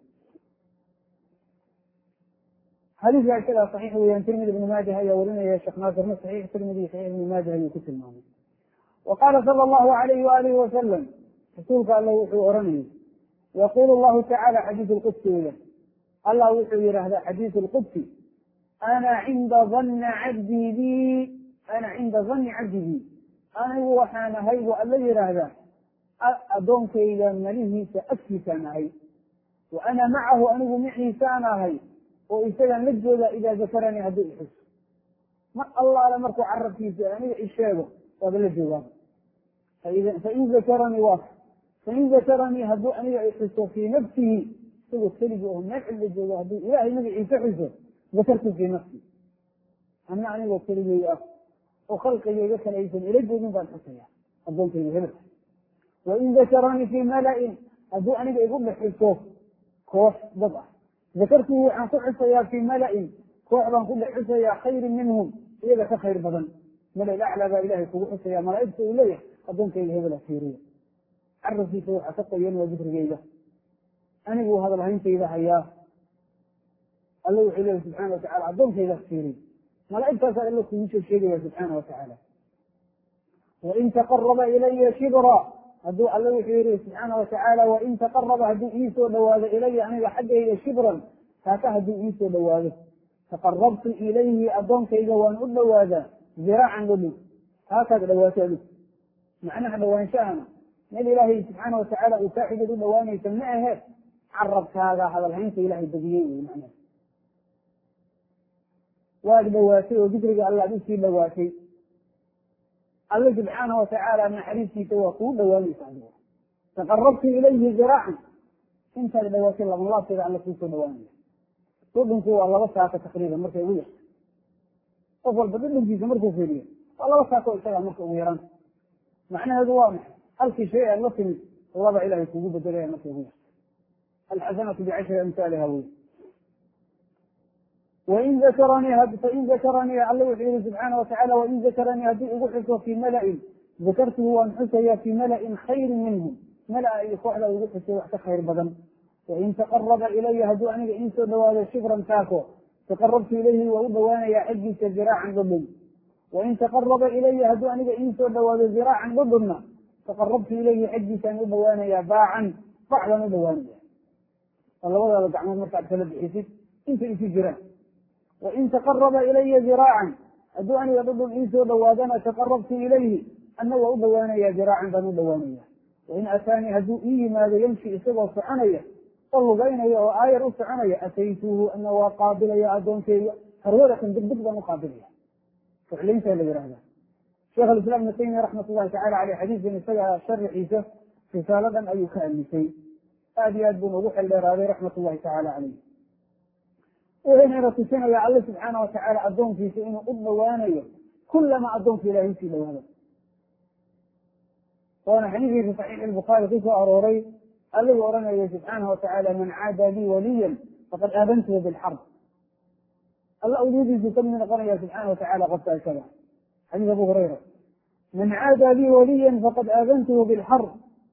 xadiiska isagaa saxiix weeyaan, tirmidi ibnu maajah ayaa warinaya, sheekh naasirna saxiix tirmidi saxiix ibnu maajah ayuu ku tilmaamay. وقال صلى الله عليه وآله وسلم رسولك الله وحو أرني يقول الله تعالى حديث القدسي الله وحو هذا حديث القدسي أنا عند ظن عبدي بي أنا عند ظن عبدي بي أنا وحان هيب الذي هذا أدونك إلى مليه سأكفي سانهي وأنا معه أنه معي سانهي وإسالا نجد إذا ذكرني هذا الحس ما الله لم أركو عرف في ساني إشابه وبلا الجواب فإن ذكرني واقع فإن ذكرني هدو أن يحس في نفسه سوى السلق نفع الجواب هدو إلهي نبي يتحسه ذكرت في نفسي أنا أنا وكلمة يا وخلق يجلس ليس إلى من بعد حسيا أظن في هذا وإن ذكرني في ملأ هدو أنا يقول لك الكوف كوف بضع ذكرته عن حسيا في ملأ كوف عن كل حسيا خير منهم إذا كخير بدن ملأ الأعلى بإلهي كوف حسيا ملائكة إليه أظن في هذا الأخيرية عرف في سوء أتقى ينوى ذكر جيدة أنا أقول هذا الهين إذا حياه الله يحيله سبحانه وتعالى أظن في هذا الأخيرية ملائكة سأل لكم من شيء سبحانه وتعالى وإن تقرب إلي شبرا هدو الله يحيله سبحانه وتعالى وإن تقرب هدو إيسو دواذا إلي أنا لحد إلى شبرا هكا هدو إيسو دواذا تقربت إليه أظن إذا وأن دواذا ذراعا له هكذا دواذا له معناها دوان شأنا من إلهي سبحانه وتعالى أتاحد له دواني يسمعه عرفت هذا الهين في إلهي بديهي معناه واجب دواسي وذكرك الله بيسي دواسي الله سبحانه وتعالى من حديثي توقو دواني صحيح تقربت إليه ذراعا انت دواسي الله كذا الله كيسو دواني تقول هو الله وسعك تقريبا مركز ويح أفضل بدل جيس مركز ويح الله وسعك وإساء مركز ويران معنى هذا واضح هل في شيء الله وضع إلهي كذوب بدلية مركز ويح الحسنة بعشر أمثالها ويح وإن ذكرني فإن ذكرني الله يحيي سبحانه وتعالى وإن ذكرني هدي أبحث في ملأ ذكرته وأنحسي في ملأ خير منهم ملأ يقول له أبحث وحتى خير بدن وإن تقرب إلي هدو أني إن سدوا هذا شبرا تاكو تقربت إليه وأبوانا يا حجي ذراعا ضدن وإن تقرب إلي هدو أني إن سدوا هذا ذراعا ضدنا تقربت إليه حجي كان أبوانا يا باعا فعلا أبوانا الله وضع دعنا مركع ثلاث حسيب انت جيران وإن تقرب إلي ذراعا أدعني يضد الإنس ودوادنا تقربت إليه أنه أدواني ذراعا بنو دوانية وإن أتاني هدوئي ماذا يمشي إسبه فعنية قالوا بيني وآير فعنية أتيته أنه قابل يا أدون كي هرولة بالضبط مقابلية فعلين سهل هذا شيخ الإسلام ابن تيمية رحمة الله تعالى عليه حديث بن سيئة شر عيسى رسالة أي كائن شيء هذه أدبن وروح الليرة رحمة الله تعالى عليه وهنا رسولنا يا الله سبحانه وتعالى أدون في شيء أدوانيه كلما أدون في الله في هذا وأنا حديثي في صحيح البخاري قصة أروري الذي أرنا سبحانه وتعالى من عادى لي وليا فقد آذنته بالحرب الله أوليدي تسمى قرية سبحانه وتعالى قد كذا حديث أبو هريرة من عادى لي وليا فقد آذنته بالحرب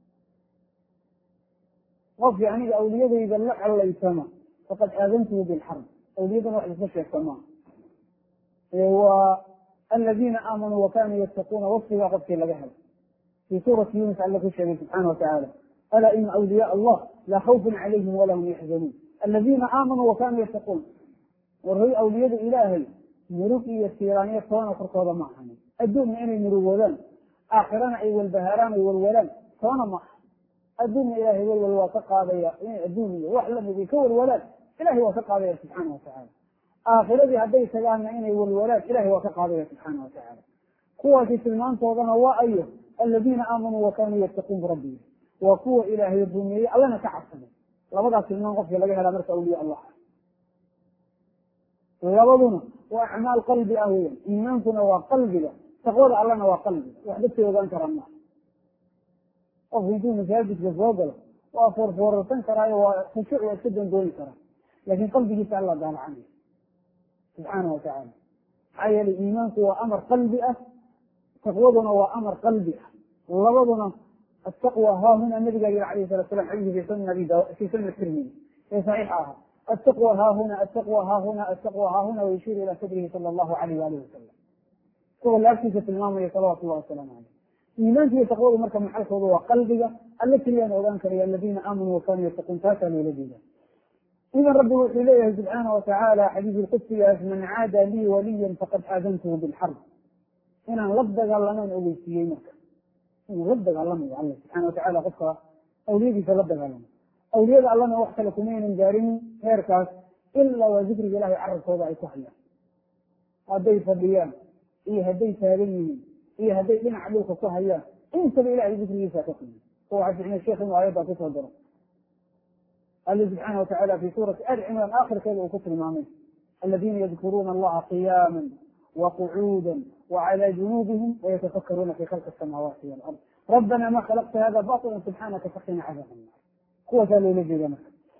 وف يعني أوليدي إذا لح الله يسمى فقد آذنته بالحرب أوليدي واحد خشية السماء والذين آمنوا وكانوا يتقون وصفها قد كلا بحر في سورة يونس على كل سبحانه وتعالى ألا إن أولياء الله لا خوف عليهم ولا هم يحزنون الذين آمنوا وكانوا يتقون والرؤية أولياء إلهي ملوكي يسيرانية كوانا فرقوضا معهم الدون إني مروولان آخران أي والبهران والولان كوانا معهم الدون إلهي والوثق هذا الدون وحلم بكو الولاد إلهي وثق هذا سبحانه وتعالى آخر الذي هدي سلام إني والولاد إلهي وثق هذا سبحانه وتعالى قوة سلمان توضنا وأيه الذين آمنوا وكانوا يتقون بربهم وقوة إلهي الدنيا الله نتعصب لبدا سلمان قفل لقيها لمرك أولياء الله لبدنا وأعمال قلبي أهويا إيمانكنا وقلبنا تقول الله وقلبي وحدثي وذنكر الله وفيدون مساجد جزوجله وفرفور تنكر وخشوع وسد دون كرا لكن قلبي تعالى قال عنه سبحانه وتعالى حي الإيمان هو أمر قلبي تقوضنا وأمر قلبي لبدنا التقوى ها هنا النبي عليه الصلاة والسلام حديث في سنة الترمذي في صحيحها التقوى ها هنا التقوى ها هنا التقوى ها هنا ويشير إلى صدره صلى الله عليه وآله وسلم هو الأكسسة المامية صلوات الله وسلامه عليه iimaanka iyo taqwadu marka maxalkooda waa qalbiga alla keliyaan ogaan karaya aladiina aamanuu wakanuu yattaquun taasaa loola jeeda. idan rabbi wuxuu leeyahay subxaana watacaala xadiis qudsigaas man caada lii waliyan faqad aadantuhu bilxarb, inaan la dagaalamaan ogeysiiyey marka inuu la dagaalamayo alla subxaana watacaala qofka awliyadiisa la dagaalamo. awliyada allana wax kale kumaynan gaarin heerkaas ilaa waa dikriga ilahay carabkooda ay ku hayaan, hadday fadhiyaan iyo hadday taagan yihiin iyo hadday dhinaca dhulka ku hayaan intaba ilahay dikrigiisa ka qiima. waxaa ficnay sheekh inuu aayaddaa kusoo daro alla subxaana watacaala fi suurati ali cimraan aakhirkeeda uu ku tilmaamay aladiina yadkuruuna allaha qiyaama وقعودا وعلى جنوبهم ويتفكرون في خلق السماوات والأرض ربنا ما خلقت هذا باطلا سبحانك فقنا عذاب النار. قوة لوجه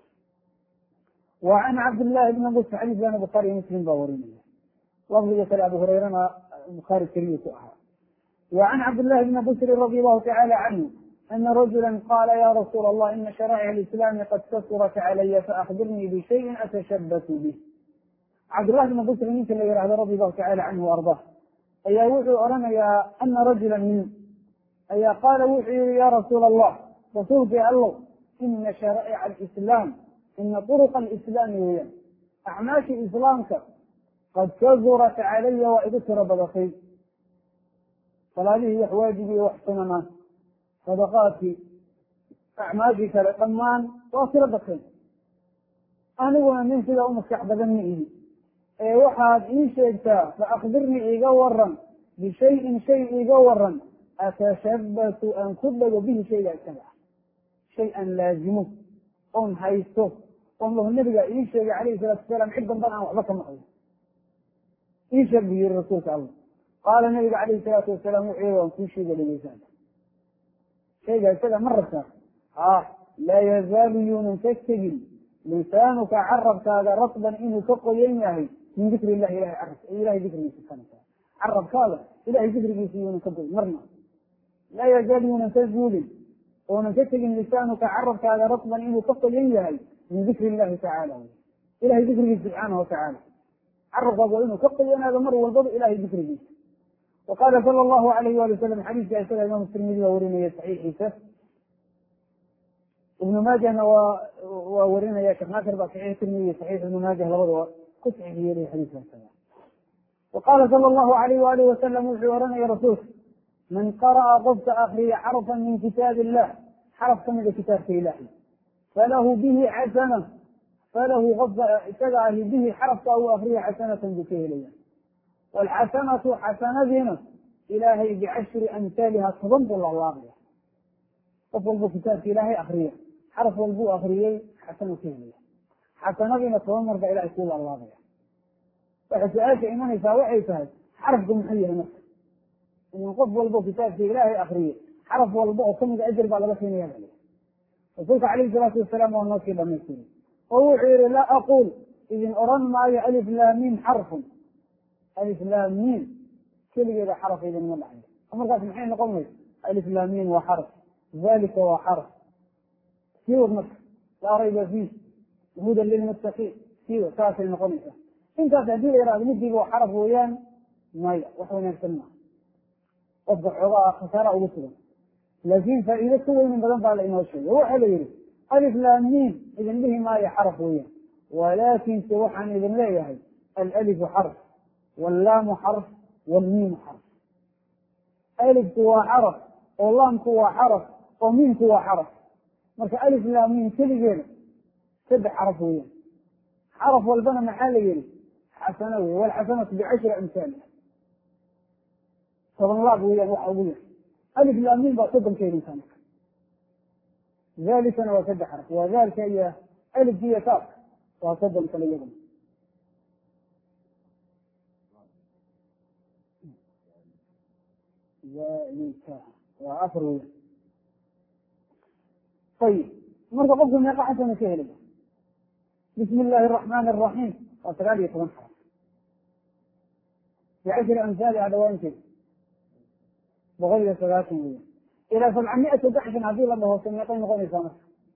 وعن عبد الله بن مسعود حديث بن البخاري ومسلم باورين لفظ يسأل أبو هريرة البخاري الكريم. وعن عبد الله بن بشر رضي الله تعالى عنه أن رجلا قال يا رسول الله إن شرائع الإسلام قد كثرت علي فأخبرني بشيء أتشبث به. عبد الله بن بشر يمكن أن يرى رضي الله تعالى عنه وأرضاه أي وحي أرنا أن رجلا من أي قال وحي يا رسول الله رسولك يا الله إن شرائع الإسلام إن طرق الإسلام هي أعماش إسلامك قد كثرت علي وإذكر بضخي فهذه هي حواجبي واحسننا صدقاتي أعماشك لقمان واصل بخي أنا ومن سيدا أمسك بدني waxaad ii sheegtaa faakbirnii iiga waran bishayin shay iiga waran atashabatu aan ku dhago bihi shayga isaga ah shay aan laazimo oon haysto oon lahu nabiga ii sheegay calayhi salaatu wasalaam cid danban aan waxba ka maqlin ii sheeg buu yihi rasuulka allah qaala nabiga calayhi salaatu wasalaam wuxuu yihi waan kuu sheega dhegeysaan shayga isaga ma rabtaa laa yazaalu yuunan ka tegin lisaanuka carabkaaga rasban inuu ka qoyan yahay من ذكر الله إلهي عرف إلهي ذكره سبحانه وتعالى عرف هذا إلهي ذكره يسيون كبير مرنا لا يزال ينتزول ونكتب لسانك عرف هذا رطبا إنه تقل إلهي من ذكر الله تعالى إلهي ذكره سبحانه وتعالى عرف هذا إنه تقل هذا مر والبض إلهي ذكره. وقال صلى الله عليه وسلم حديث جاء سنة الإمام الترمذي وورينا صحيح عيسى ابن ماجه وورينا يا شيخ ناصر صحيح الترمذي صحيح ابن ماجه لغضوا قطع في حديث السلام. وقال صلى الله عليه وآله وسلم وحورنا يا رسول من قرأ ضبط آخره حرفا من كتاب الله حرف من كتاب إلهي فله به حسنة فله غض اتبع به حرف أو آخره حسنة بكيه لي والحسنة حسنة بنا إلهي بعشر أمثالها تضمد الله واضح وفضل كتاب إلهي آخرية حرف والبو آخرية حسنة كيه حسنة تضمر بإلهي كل الله بها فحسألك إيماني فاوحي فهد حرف محيه نفسه إن قف والبو كتاب في إلهي آخرية حرف والبو كم أجر بعد بخين يلعي وصلت عليه الصلاة والسلام والناس كده من السنين ووحير لا أقول إذن أرن معي ألف لامين حرف ألف لامين كل إذا حرف إذن من العين أمر قاسم حين نقول ألف لامين وحرف ذلك وحرف سيور نفسه لا ريب فيه هدى للمتقين سيوة كاسر نقومها انت تعديل إرادة مدي وحرف ويان مايا وحوين يرسلنا أصبح عضاء خسارة وبسرة لكن فإذا سوى من بدن فعل إنه الشيء هو حلو يري ألف لامين إذن به مايا حرف ويان ولكن سوحا إذن لا يهي الألف حرف واللام حرف والميم حرف ألف هو حرف واللام هو حرف وميم هو حرف مركا ألف لامين كل غيره سبع حرف ويان حرف والبنا محل يلي حسنوي والحسنة بعشر أمثالها طبعا الله ويان وحوية ألف الأمين بقدم كي إنسانك ذلك أنا وسد حرف وذلك هي ألف هي تاك وقدم كليهم ذلك وآخر ويان. طيب مرة قبل يقع حسنة كهلة بسم الله الرحمن الرحيم وترالي يكون حرف بعشر أمثال عدوان كده بغير صلاة مية إلى 700 ضعف عظيم الله سميتين غني سنة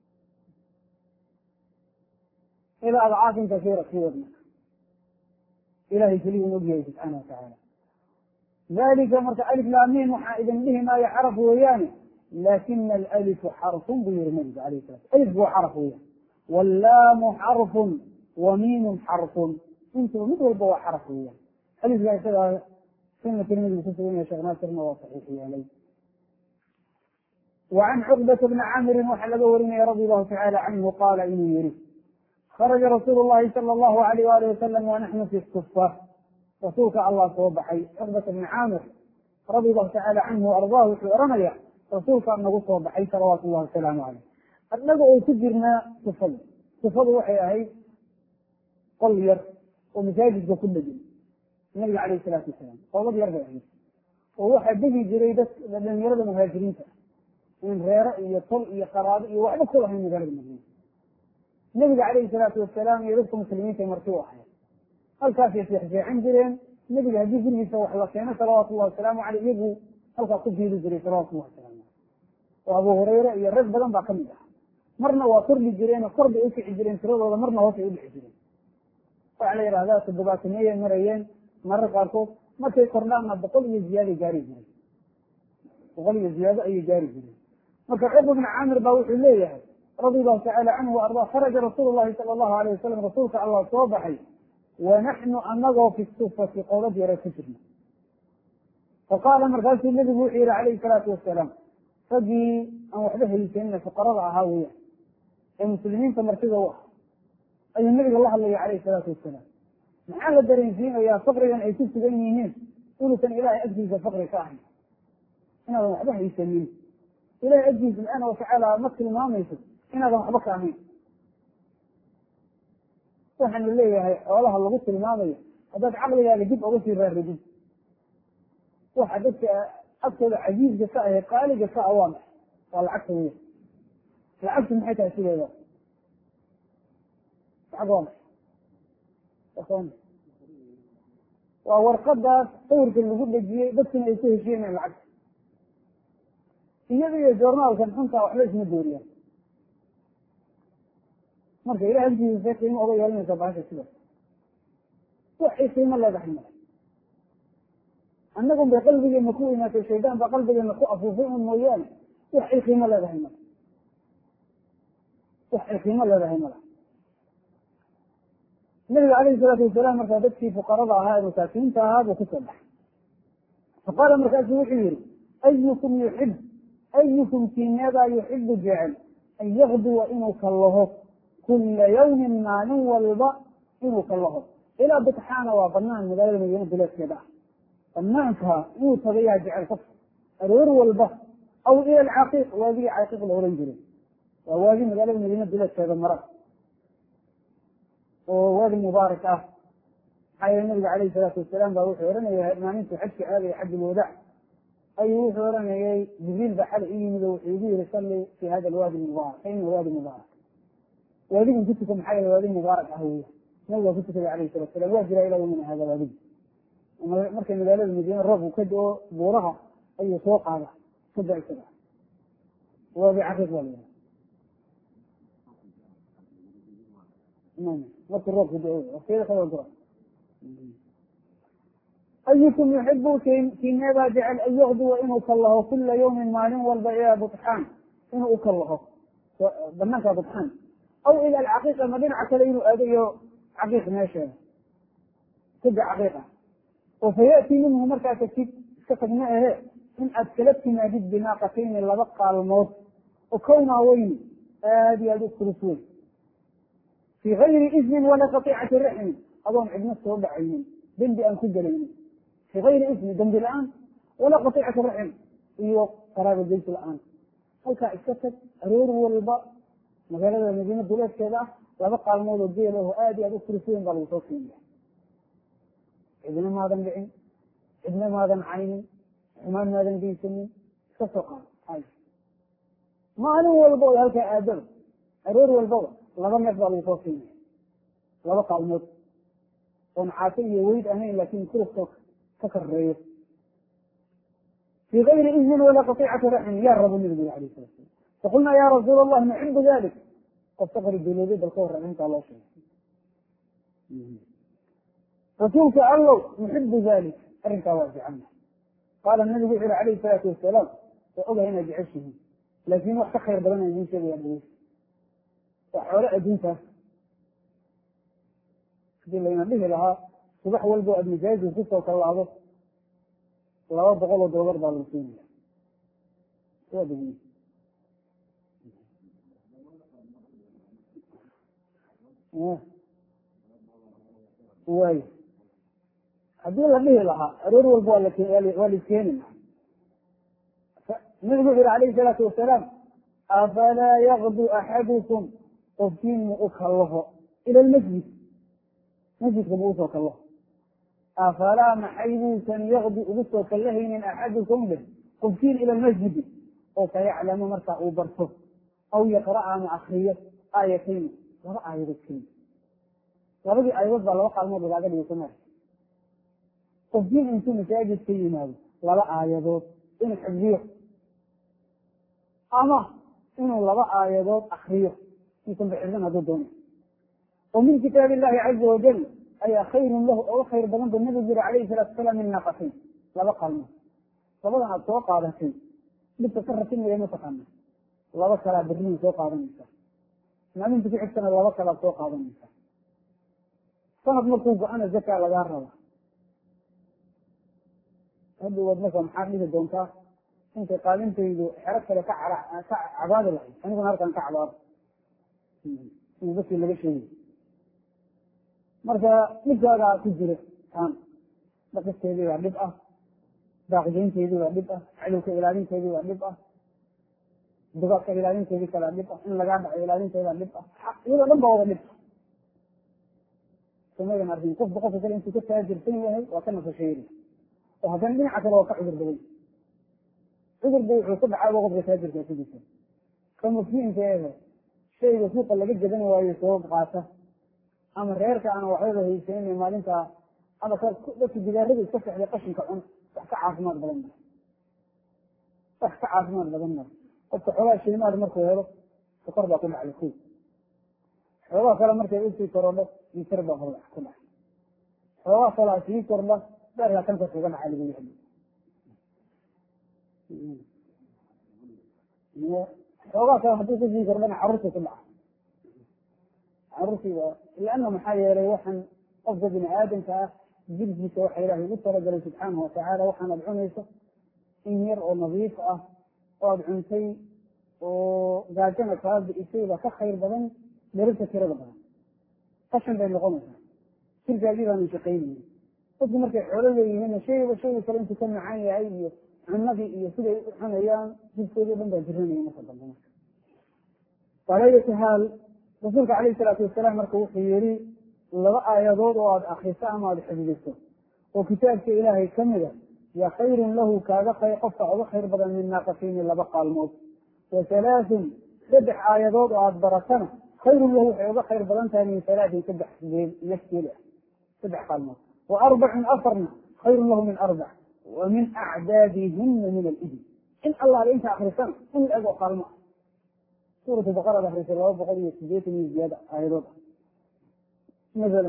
إلى أضعاف كثيرة في وزنك إلهي كليه نبيه سبحانه وتعالى. ذلك مرka ألف lam mim waxaa idin dhihi maayo xaraf weeyaane laakina alأlifu xarfun buu yihi nabigu alayh salam alif waa xaraf weeyaan wallaamu xarfun wamiimun xarfun intuba mid walba waa xaraf weeyaan alifka isagaa sina tirmidigu ku sugan yahay sheekh naasirna waa saxiix yeelay وعن عقبة بن عامر waxaa laga warinaya رضي الله تعالى عنه قال inuu yihi خرج رسول الله صلى الله عليه وآله وسلم ونحن في الصفة rasuulka allah soo baxay cqbata bni caamir radi allahu tacaala canhu ardaah wuxuu oranaya rasuulkaa nagu soo baxay salawaatu llahi wasalaamu caleyh annaga oo ku jirnaa sufada sufadu waxay ahayd qol yar oo masaajidka ku dhegin nabiga caleyh salaatu wasalaam qoobad yar bay ahayd oo waxaa degi jiray dhalinyarada muhaajiriinta in reero iyo tol iyo qaraabo iyo waxba ku lahayn magaalada madiina nabiga caleyhi salaatu wasalaam iyo dadka muslimiinta marti u ahayd halkaasay seexseexan jireen nebiga haddii gurigiisa wax la keeno salawaatu llahi wasalaamu caleyh iyagu halkaas ku jiidi jiray salawatu llahi wasalaamu caleyh oo abu hureyre iyo rag badan baa kamid ah marna waa kordhi jireenoo kor bay ukici jireen tiradooda marna hoos ay udhixi jireen waxaa la yidhahdaa toddobaatameeyay marayeen marar qaarkood markay kordhaanna boqol iyo ziyaaday gaari jireen boqol iyo ziyaado ayay gaari jireen marka cuqba bni caamir baa wuxuu leeyahay radi allahu tacaala canhu wa ardaa kharaja rasuulu llahi sala allahu alayh wasalam rasuulka allah soo baxay wanaxnu anagoo fi sufati qoobad yare ku jirna faqaala markaasuu nabigu wuxuu yihi calayhi salaatu wasalaam raggii aan waxba haysanina fuqarada ahaa weya ee muslimiinta martida u ah ayuu nabiga la hadlaya calayhi salaatu wasalaam maxaa la dareensiinayaa faqrigan ay ku sugan yihiin inuusan ilahay agtiisa faqri ka ahayn inaadan waxba haysanin ilahay agtiisa subxaana watacaala ma tilmaamayso inaadan waxba ka ahayn waxaanu leeyahay xoolaha lagu tilmaamayo haddaad caqligaaga dib oga sii raarradin waxa dadka agtooda casiizka ka ahe qaaliga ka waa maxay waa lacagta weya lacagtu maxay tahay sideeda lacag waa maxay waa warqadaas sawirka lagu dhejiyey dadkuna ay ku heshiiyeen lacagta iyada iyo joornaalkan xuntaa waxba isma dooriyaan marka ilahi agtiisa say qiimo oga yeelanaysaa bahasha sidaas waxay qiimo leedahay male annagun bay qalbigeena ku imaatay shaydaan baa qalbigeena ku afuufay un mooyaane waxay qiimo leedahay male waxay qiimo leedahay male nabiga calayhi salaatu wasalaam markaa dadkii fuqarada ahaa ee masaakiinta ahaa buu kusoo baxay faqaala markaasu wuxuu yihi ayukum kiineedaa yuxibu jecel an yakduwa inuu kallaho kula yawmin maalin walba inuu kallaho ilaa bitxaana waa banaan magaalada madiina duleedkeeda ah banaanka inuu tagayaa jecel qof aroor walba aw ila alcaqiiq waadigii caqiiq la oran jiray waa waadi magaalada madiina duleedkeeda mara oo waadi mubaarak ah maxaa yeele nabiga calayhi salaatu wasalaam baa wuxuu oranaya maalintuu xajka aadaya xajulwadaac ayuu wuxuu oranayay jibriil baa xali i yimid oo wuxuu igu yihi salli fi hada alwaadi mubaarak fa ina waadi mubaarak waadigan ku tuka maxaa yeele waadi mubaarak ah weya nabigaa ku tukaday alayhi salatu salam waa jiraa ilaa yawmina hada waadigi markay magaalada madiina roobku ka do-o buuraha ayuu soo qaada ka da-sada waadi caqiiq waa layaha markii roobku do-o waqtiyada kala dura ayukum yuxibu kiineebaa jecel an yakduwa inuu kallaho kula yawmin maalin walba ilaa butxaan inuu u kallaho banaanka butxaan aw ila alcaqiiq ama dhinaca kale inuu aadayo caqiiq meesheeda taga caqiiq ah oo fayatii minhu markaa tagtid iska tagma ahe in aad kala timaadid binaaqatayni laba qaalmood oo kownaa weyni aada iyo aada u kulus weyn fii gayri ismin walaa qatiicati raxmin adoon cidna soo dhacaynin dembi aan ku gelaynin fii gayri ismi dembi la-aan walaa qatiicati raxim iyo qaraabo geys la-aan halkaa iska tag aroor walba magaalada madiina duleedkeeda ah laba qaalmood oo geel aho aada iyo aada u kulus weyn baa lagu soo siinaya cidna maadan dhicin cidna maadan caynin xumaan maadan geysanin iska soo qaado maalin walba o halkaa aadaba aroor walbaba laba neef baa lagu soo siinaya laba qaalmood oon caato iyo weyd ahayn laakin kulufka ka kareeyo fii gayri iznin walaa qatiicati raxmin yaa rabo nabigu alayh salatu salam faqulnaa ya rasuul allah nuxibu dalik qof safari dawladeed bal ka hor arrintaa loo sheegay rasuulka allow nuxibu dalik arrinkaa waa ficanna qaala nabigu wuxu yihi calayhi salaatu wasalaam waa ogahay inaad jeceshihiin laakiin wax ka khayr badan a idiin sheegaya dhegeysa waa xoolo adduuntaas hadii layna dhihi lahaa subax walbo aad masaajidka kusoo kallaado $200 baa lagu siinaya way haddii la dhihi lahaa aroor walba waa laiskeenina nabigu wuxu yihi calayhi salaatu wasalaam afalaa yakdu axadukum qofkiin mu u kallaho ila lmasjid masjidka mu usoo kallaho afalaa maxaybuusan yakdu ugu soo kallahaynin axadukum leh qofkiin ila lmasjidi oo fayaclamu markaa uu barto aw yaqra'a ama akriyo aayatayn 2 aayadood keliya 2 aayadood baa 2 qaalmood lagaaga dhigo soma qofkiin intuu masaajid ka yimaado 2 aayadood inuu xifdiyo ama inuu 2 aayadood akriyo intan baxirsan hadduu doono oo min kitaab illahi caza wajal ayaa khayrun lahu oga khayr badan ba nabigu yiri calayhi salaatu wasalaam min naqatin 2 qaalmood labadan aad soo qaadatay midka ka ratimaya mataqaana 2 kalaa berriin soo qaadanaysa maalinta ku xigtana 2 kalaa soo qaadanaysa sanad markuu go-ana zakaa lagaa raba hadhowaad marka maxaad dhihi doontaa intay qaadintaydu xero kale ka cabaadi lahayd aniguna halkan ka cabaado basi laga sheegay marka dhibkaagaa ku jira taan dhaqisteedii baa dhib ah daaqgeynteedii baa dhib ah cadowka ilaalinteedii baa dhib ah dugaadka ilaalinteedii kalaa dhib ah in lagaa dhaco ilaalinteedaa dhib ah iyadoo dhan baa wada dhib samadan arkin qofba qofka kale intuu ka taajirsan yahay waa ka nasasheeri oo haddana dhinaca kale waa ka cudur badan cudurba wuxuu ku dhacaaba qofka taajirka ku jirta ka mufsiinka ehe shayga suuqa laga gadan waayo soo qaata ama reerka aan waxbaba haysanin maalintaa ama dadka gidaarada iska sexday qashinka cun wax ka caafimaad badan ma qofka xoogaa shilimaad markuu helo sokor baa ku dhacday ko xoogaa kale markay usii korodho mitar baa ku dhacay xoogaa kalaa sii kordha dheerka kanka kaga dhaca lagu yahdo xoogaa kale haddii kusii kordhana carruurta ku dhaca carruurtii lianna maxaa yeelay waxaan qofka bini aadamka ah jirkiisa waxa ilaahay ugu talagalay subxaanahu watacaala waxaanad cunayso in yar oo nadiif ah oo aada cuntay oo gaajana kaa bi'isayba ka khayr badan dherarka tirada badan qashan bay noqonaysaa jirkaagii baanu shaqaynayay dadku markay xoolo leeyihiinna shayba shayga kale intuu ka macaan yahay iyo cunadii iyo siday u cunayaan jirkoodii o dhan baa jiranaya marka dambe marka walayati haal rasuulka calayhi salaatu wasalaam marka wuxuu yihi 2 aayadood oo aada akriso ama aada xifdiso oo kitaabka ilaahay kamid a ya khayrun lahu kaaga qofka uga khayr badan min naaqatayni 2 qaalmood wa 3 3 aayadood oo aada baratana khayrun lahu waxay uga khayr badan tahay min 3 3 nafteeda 3 qaalmood wa 4 4 khayrun lahu min 4 wa min acdaadihina min alibil in allah inta akrisana in ego qaalmo suuratu baqarada akrisay 280 ziyaada aayadood مثلا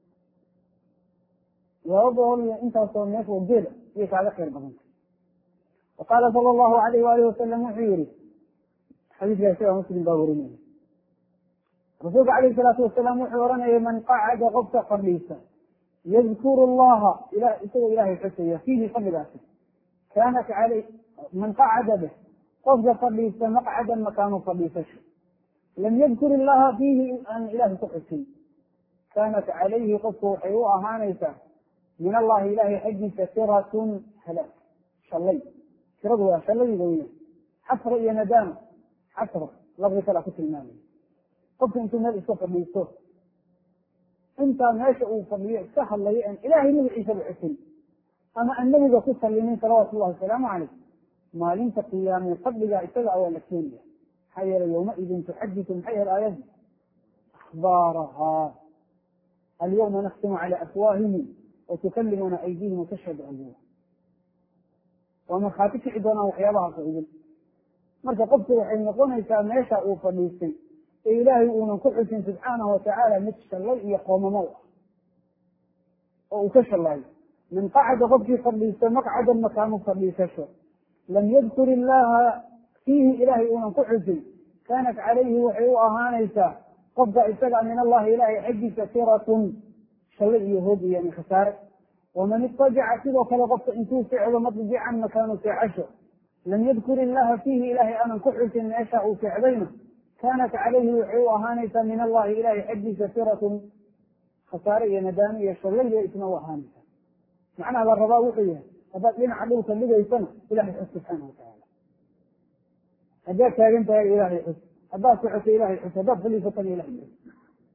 وأظهر أنت صنف وجل يكاد خير بهم وقال صلى الله عليه وآله وسلم وحيري حديث يسوع مسلم باورين رسولك عليه الصلاة والسلام وحورنا من قعد غبط قبليسا يذكر الله إلى إله الحسية فيه قبل كانت عليه من قعد به قبض قبليسا مقعدا مكان قبليسا لم يذكر الله فيه أن إله تحسي كانت عليه قصه حيوء هانيسا من الله إله حجي سرة هلاك شلي سرة شلي قوية حفر إيا ندامة حفر لغة لا كتل المالي قلت انتم هذا السفر ليسوف انت ناشئ فضليع سهل لي ان إلهي نبي عيسى الحسن أما النبي ذا كفر لمن صلوات الله والسلام عليه ما لنت قيام قبل لا اتبع ولا كينيا حير يومئذ تحدث حير آيات أخبارها اليوم نختم على أفواههم وتكلمنا أيديهم وتشهد أرجلهم وما خاتك عدنا وحيابها صعيدا مركا قبط وحين نقونيسا ما يشاء فليسي إلهي وننكحس سبحانه وتعالى متشلل يقوم موضع وكش الله من قعد قبكي فضيسة مقعدا مكان فضيسة لم يذكر الله فيه إلهي أن كحسي كانت عليه وحي أهانيسا قبض إستقع من الله إلهي حج كثيرة شلئ يهودي يعني خسارة ومن اضطجع كذا فلقبت انتو فعل مضجعا مكانه في عشر لم يذكر الله فيه إلهي أن كحسي من أشاء فعلينه كانت عليه وحي أهانيسا من الله إلهي حج كثيرة خسارة ندامية شلئ اسمه وهانيسا معنى هذا الرضا وحيه هذا لنا عدوك اللي يسنى إلهي حس سبحانه وتعالى هداك أنت يا إلهي حس هداك سعت إلهي حس هداك خليفة إلهي حس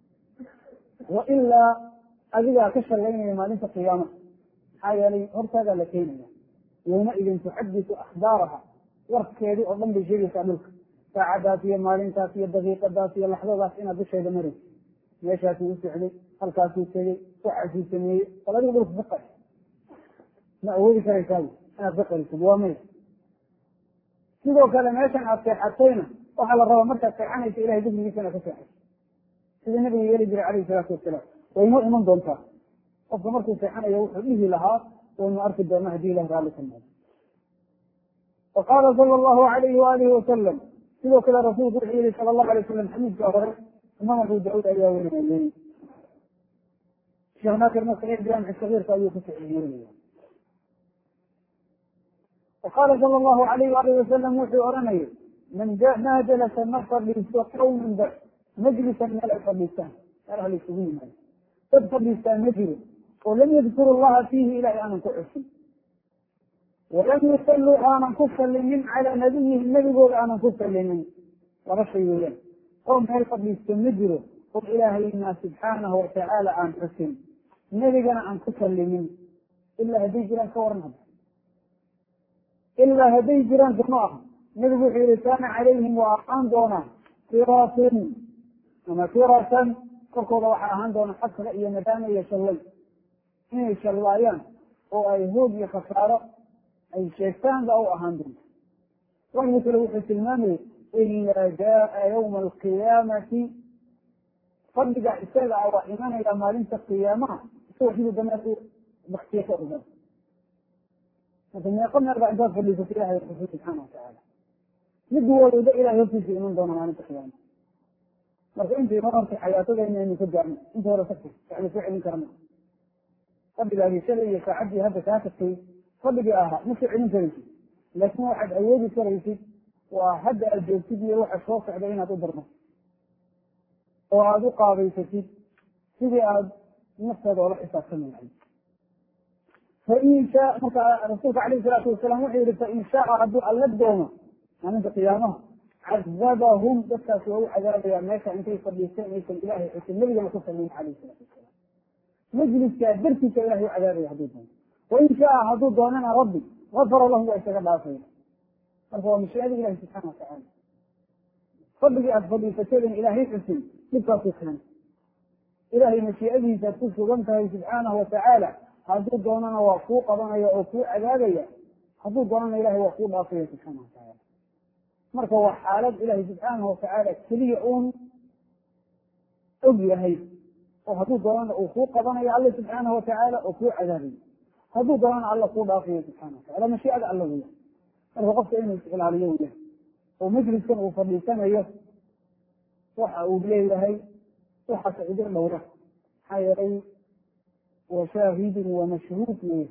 وإلا أذيها كشف لين ما لنت قيامة حيالي هرتاقا لكينيا يومئذ تحدث أخبارها وركيدي أظن بشيء يسألوك ساعداتي مالنتاتي دقيقتاتي لحظات إنا بشيء دمري ميشاتي يسعلي هلكاتي سيدي وحسي سمي فلا يقول فقر ما أولي كريساوي أنا فقر سبوامي sidoo kale meeshan aad seexatayna waxaa la rabaa markaad seexanaysa ilahay dikrigiisana ka seexay sida nabiga yeeli jiray calayhi salaatu wasalaam way inoo iman doontaa qofka markuu seexanayo wuxuu dhihi lahaa waynu arki doonaa haddii ilahi raalli ka noqdo waqaala sala allahu alayhi waalihi wasalam sidoo kale rasuulku wuxuu yihi sala allahu alay wasalam xadiidka hore imaam abu dacuud ayaa werinayey sheekh naakir masciid jaamici sagiirka ayuu ku siciyerinaya وقال صلى الله عليه وآله وسلم وحي أرنيه ما جلس مفر قوم مجلسا من الأفضلستان أهل السبيل الأفضلستان مجلس ولم يذكر الله فيه إلى أن تعصي ولم يصلوا أن كفر لمن على نبيه النبي قول أن كفر لمن ورشي له قوم الأفضلستان مجلس قل إلهينا سبحانه وتعالى أن حسن النبي قال أن كفر لمن إلا هديج لن كورنا إلا هدي جيران جماعة نبي حيرتان عليهم وأقام دونا فراس أما فراسا كركوضا وحاهان دونا حتى رأي ندامة يشلي إن يشليان أو أيهود يخسارة أي شيطان أو أهان دونا ومثل وحي المامي إلا جاء يوم القيامة صدق إسالة أو إيمان إلى مالين القيامة سوى حيث دماغه باختيار أرضا لكن يقول نرجع عندها في اللي في الله سبحانه وتعالى ندوا وده إلى يوم في من دون ما نتخيل لكن أنت مرة في حياتك إني تجارنا أنت ولا تكفي يعني فعل كرمه قبل هذه الشيء يساعدني هذا كاتبي قبل بآها مش علم كريسي لكن واحد أيدي كريسي وحد الجلسي يروح الشوق علينا تضربه وهذا قاضي سكيت سيدي أد نفسه ولا حساب سمين عليه فإن شاء رسولك عليه الصلاة والسلام وحيد فإن شاء عبدو اللدوما يعني أنت قيامه عذبهم بسكسوا عذاب يا ميكا أنت يصديسين ميكا إلهي حسن نبي لما كفر من عليه الصلاة والسلام مجلس كادرتي كإلهي عذاب يحدودهم وإن شاء حدود دوننا ربي غفر الله وإستغفر عافيه فهو مش هذه إلهي سبحانه وتعالى فضل أفضل فسير إلهي حسن يبقى سبحانه إلهي مشيئته تكون سبحانه سبحانه وتعالى hadduu doonana waa kuu qabanaya oo kuu cadaabaya hadduu doonana ilahay waa kuu dhaafaya subxaana watacaala marka waa xaalad ilahay subxaanahu watacaala keliya uun og yahay oo hadduu doonana uu kuu qabanayo alla subxaanahu watacaala oo kuu cadaabayo hadduu doonana alla kuu dhaafayo subxana watacala mashiicada alla weya marka qofka inuu is-ilaaliyo weya oo majliskan uu fadhiisanayo waxa uu leeyahay waxa saciidir dhowra maxaa yeelay وشاهد ومشهود له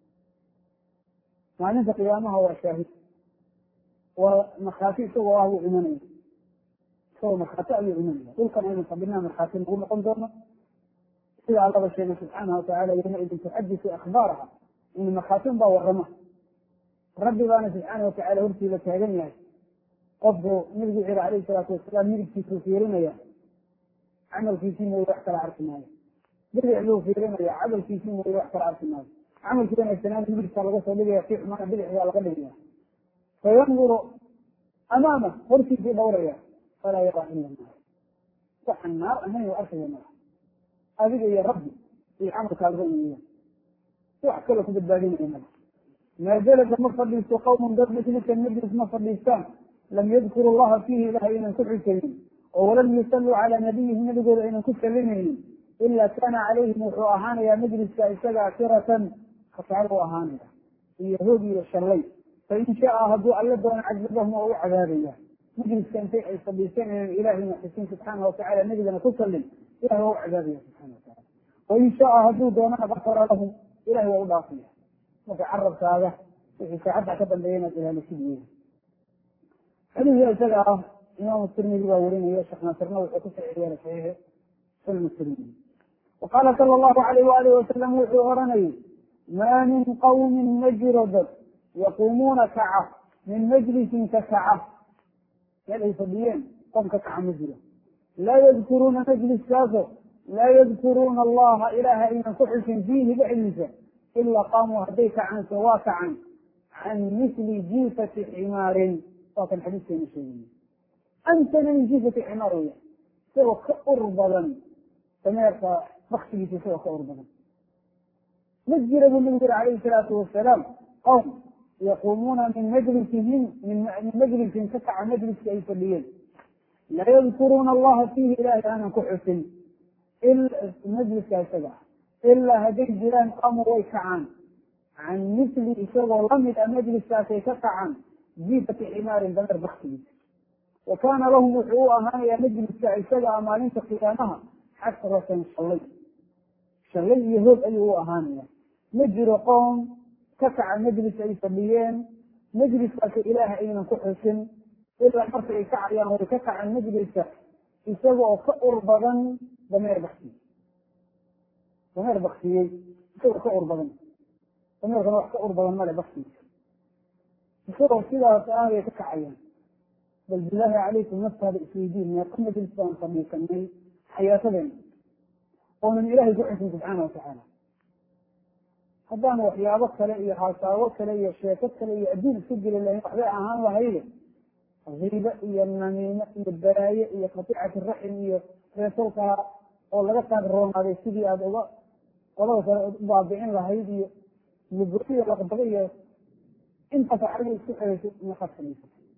معنى قيامها هو شاهد ومخافي سوى هو إيمانية سوى مخاطئ إيمانية قل كان أيضا قبلنا مخافي نقول نقوم دورنا سيدة الله بشينا سبحانه وتعالى يومئذ تحدث أخبارها إن مخافي باو الرمى ربي بانا سبحانه وتعالى ورسي لك هذين قفوا نرجع عليه الصلاة والسلام نرجع في كثيرين عمل في سنة ويحتى العرف النهاية بدع له في رمى عمل في سنة ويحتى العرف النهاية عمل كده السنان يرجع على قصة اللي يحيح معنا بدع على قدرها فينظر أمامه ورسي في دورية فلا يرى إلا النار صح النار أنه يؤرسل النار هذه يا ربي في عمل كالغنية وأحكى لكم بالباقين إيمان ما جلس مفرديس قوم ضد تلك المجلس مفرديستان لم يذكروا الله فيه إله إن كفر الكريم ولم يصلوا على نبيه النبي قول إن كفر لنه إلا كان عليهم وحوهان يا مجلس كإسجع كرة خسارة وأهانة يهودي وشلي فإن شاء هدو ألا دون عذبهم أو عذابية مجلس كان في صديقين الإله المحسين سبحانه وتعالى نجد أن تسلم إله هو عذابية سبحانه وتعالى وإن شاء هدو دون غفر لهم إله هو ضافية متعرض هذا في ساعات كتب بينا إلى نسيبين هذه هي سلعة إمام الترمذي وورين يا شيخ ناصرنا وحكوث عيالة فيه سلم الترمذي وقال صلى الله عليه وآله وسلم وحورني ما من قوم نجرد يقومون كعب من مجلس ككعب يعني يصديين قوم ككعب مجلس لا يذكرون مجلس كافر لا يذكرون الله إله إن كحش فيه بعلمه إلا قاموا هديك عن سواك عن مثل جيفة حمار وكان حديث المسلمين أنت من جيفة حمار سوى كأربلا فماذا بخشي سوى كأربلا نزل بالنبي عليه الصلاة والسلام قوم يقومون من مجلسهم من مجلس كسع مجلس كيف الليل لا يذكرون الله فيه إله أنا كحس إلا مجلس كيف إلا هذه الجيران قاموا ويكعان عن مثل شغل رمد مجلس كيكعان جيفة حمار دمر بخشي وكان لهم وحوءها هي مجلس كيسجع أمالين تقيانها حسرة شلي يهود أيه أهانية مجر قوم كسع مجلس أي سبيين مجلس إله أين كحسن إلا مرة كعيان وكسع المجلس يسوى كأربضا دمير بخشي يسوى كأربضا دمير غنوح كأربضا مالا بخشي يسوى كذا فآه يتكعيان بل بالله عليكم نفس هذا الإسليدين من يقوم بالإسلام صديقا حياة بين ومن إله كحسن سبحانه وتعالى هذا وحيابك لي حاساوك لي شيكك لي أدين سجل الله وحده أهان وهيله الغيبة هي النميمة هي البلايا هي قطيعة الرحم هي رسولها والله كان الروم هذا السيدي هذا والله ضابعين لهيدي البرقية الأقضية انت فعلي السحر نخاف لي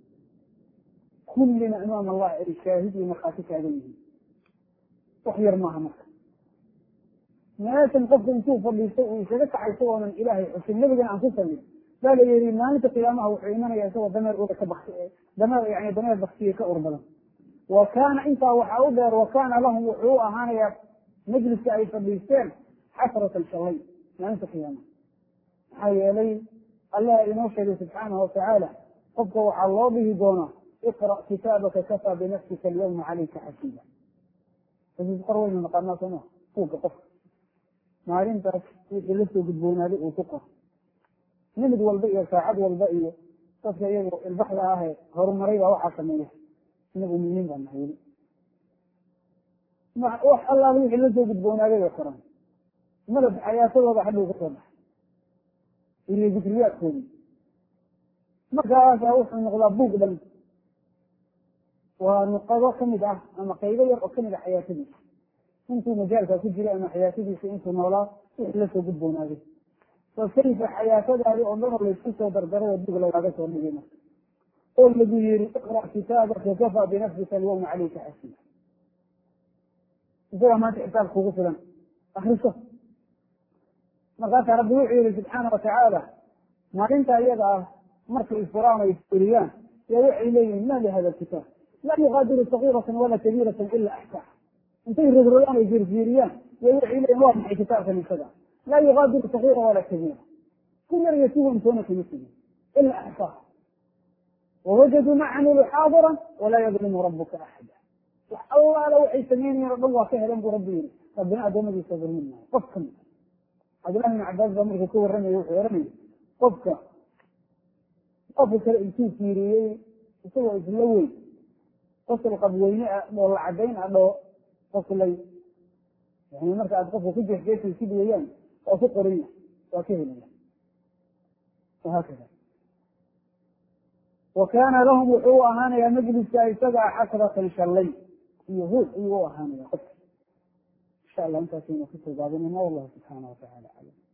كلنا أمام الله الشاهد ونخافك عليه وحير معها مكة ناس قد نشوف اللي يشرك على سوى من إلهي حسن نبي عن تصلي لا يري ما أنت قيامه وحينما يسوى دمر دمر يعني دمر بخشية كأربلا وكان أنت وحاودر وكان لهم وحوء هانيا مجلس أي فليستين حسرة الشوي ما أنت قيامه حي لي الله ينشهد سبحانه وتعالى قبضوا على الله به دونه اقرأ كتابك كفى بنفسك اليوم عليك حسيبا فإذا تقرأوا من مقامات هنا فوق قفل maalintaas wixii la soo gudboonaaday uu ku qoro nimid walba iyo saacad walba iyo dadka iyagoo ilbaxda ahee horumaray baa waxaa sameeya inagu muhiim baa nahay wax allaala wixii la soo gudboonaaday bay qoraan malab xayaatadooda hadhow kasoo baxay iyo dikriyaadkoodii markaasaa wuxuu noqdaa buug dhan waa nuqado kamid ah ama qaybo yar oo kamid ah xayaatadiisa intuu majaalka ku jiray ama xayaatadiisa intuu noolaa wixii la soo gudboonaaday fakayfa xayaatadaadi oo dhan laysku soo dardaray oo dib lagaaga soo dhigay marka oo lagu yiri iqra kitaabaka kafaa binafsika alyawma calayka xasiba isagaa maanta xisaab kugu filan akriso markaasaa rabbi wuxuu yihi subxaana watacaala maalinta iyada ah markay isfuraan ay isfuriyaan yaa waxay leeyihin ma lihada alkitaab laa yuqaadiru sagiiratan walaa kabiiratan ila axsaaha intay rogrogaan ay fiirfiiriyaan yaa waxay leeyihin waa maxay kitaabkan isaga laa yuqaadiru sagiira walaa kabiira ku yar iyo kuwan toona kama tegin ila axsaaha wawajaduu ma camilu xaadiran walaa yadlimu rabuka axada wax allaala waxay sameynayeen o dhan waa ka heleen buu rabbi yiri rabbina adoomadiisa dulmin maayo qof kamid cabdillahi bin cabbaas baa markuu ka warramaya wuxuu oranayay qofka kale intuu fiiriyey isagoo isla weyn qosol qabweyne ah oo la cadayn ah dhoo qoslay yani marka aad qofka ku jeexjeexaysid weeyaan waa ku qoraya waa ka helaya wahaakada wakaana lahum wuxuu ahaanayaa majliska isagaa xasratan shalay iyo hood ayuu u ahaanaya qofka insha allah intaasaynu kusoo gaabinayna wallahu subxaana watacaala aclam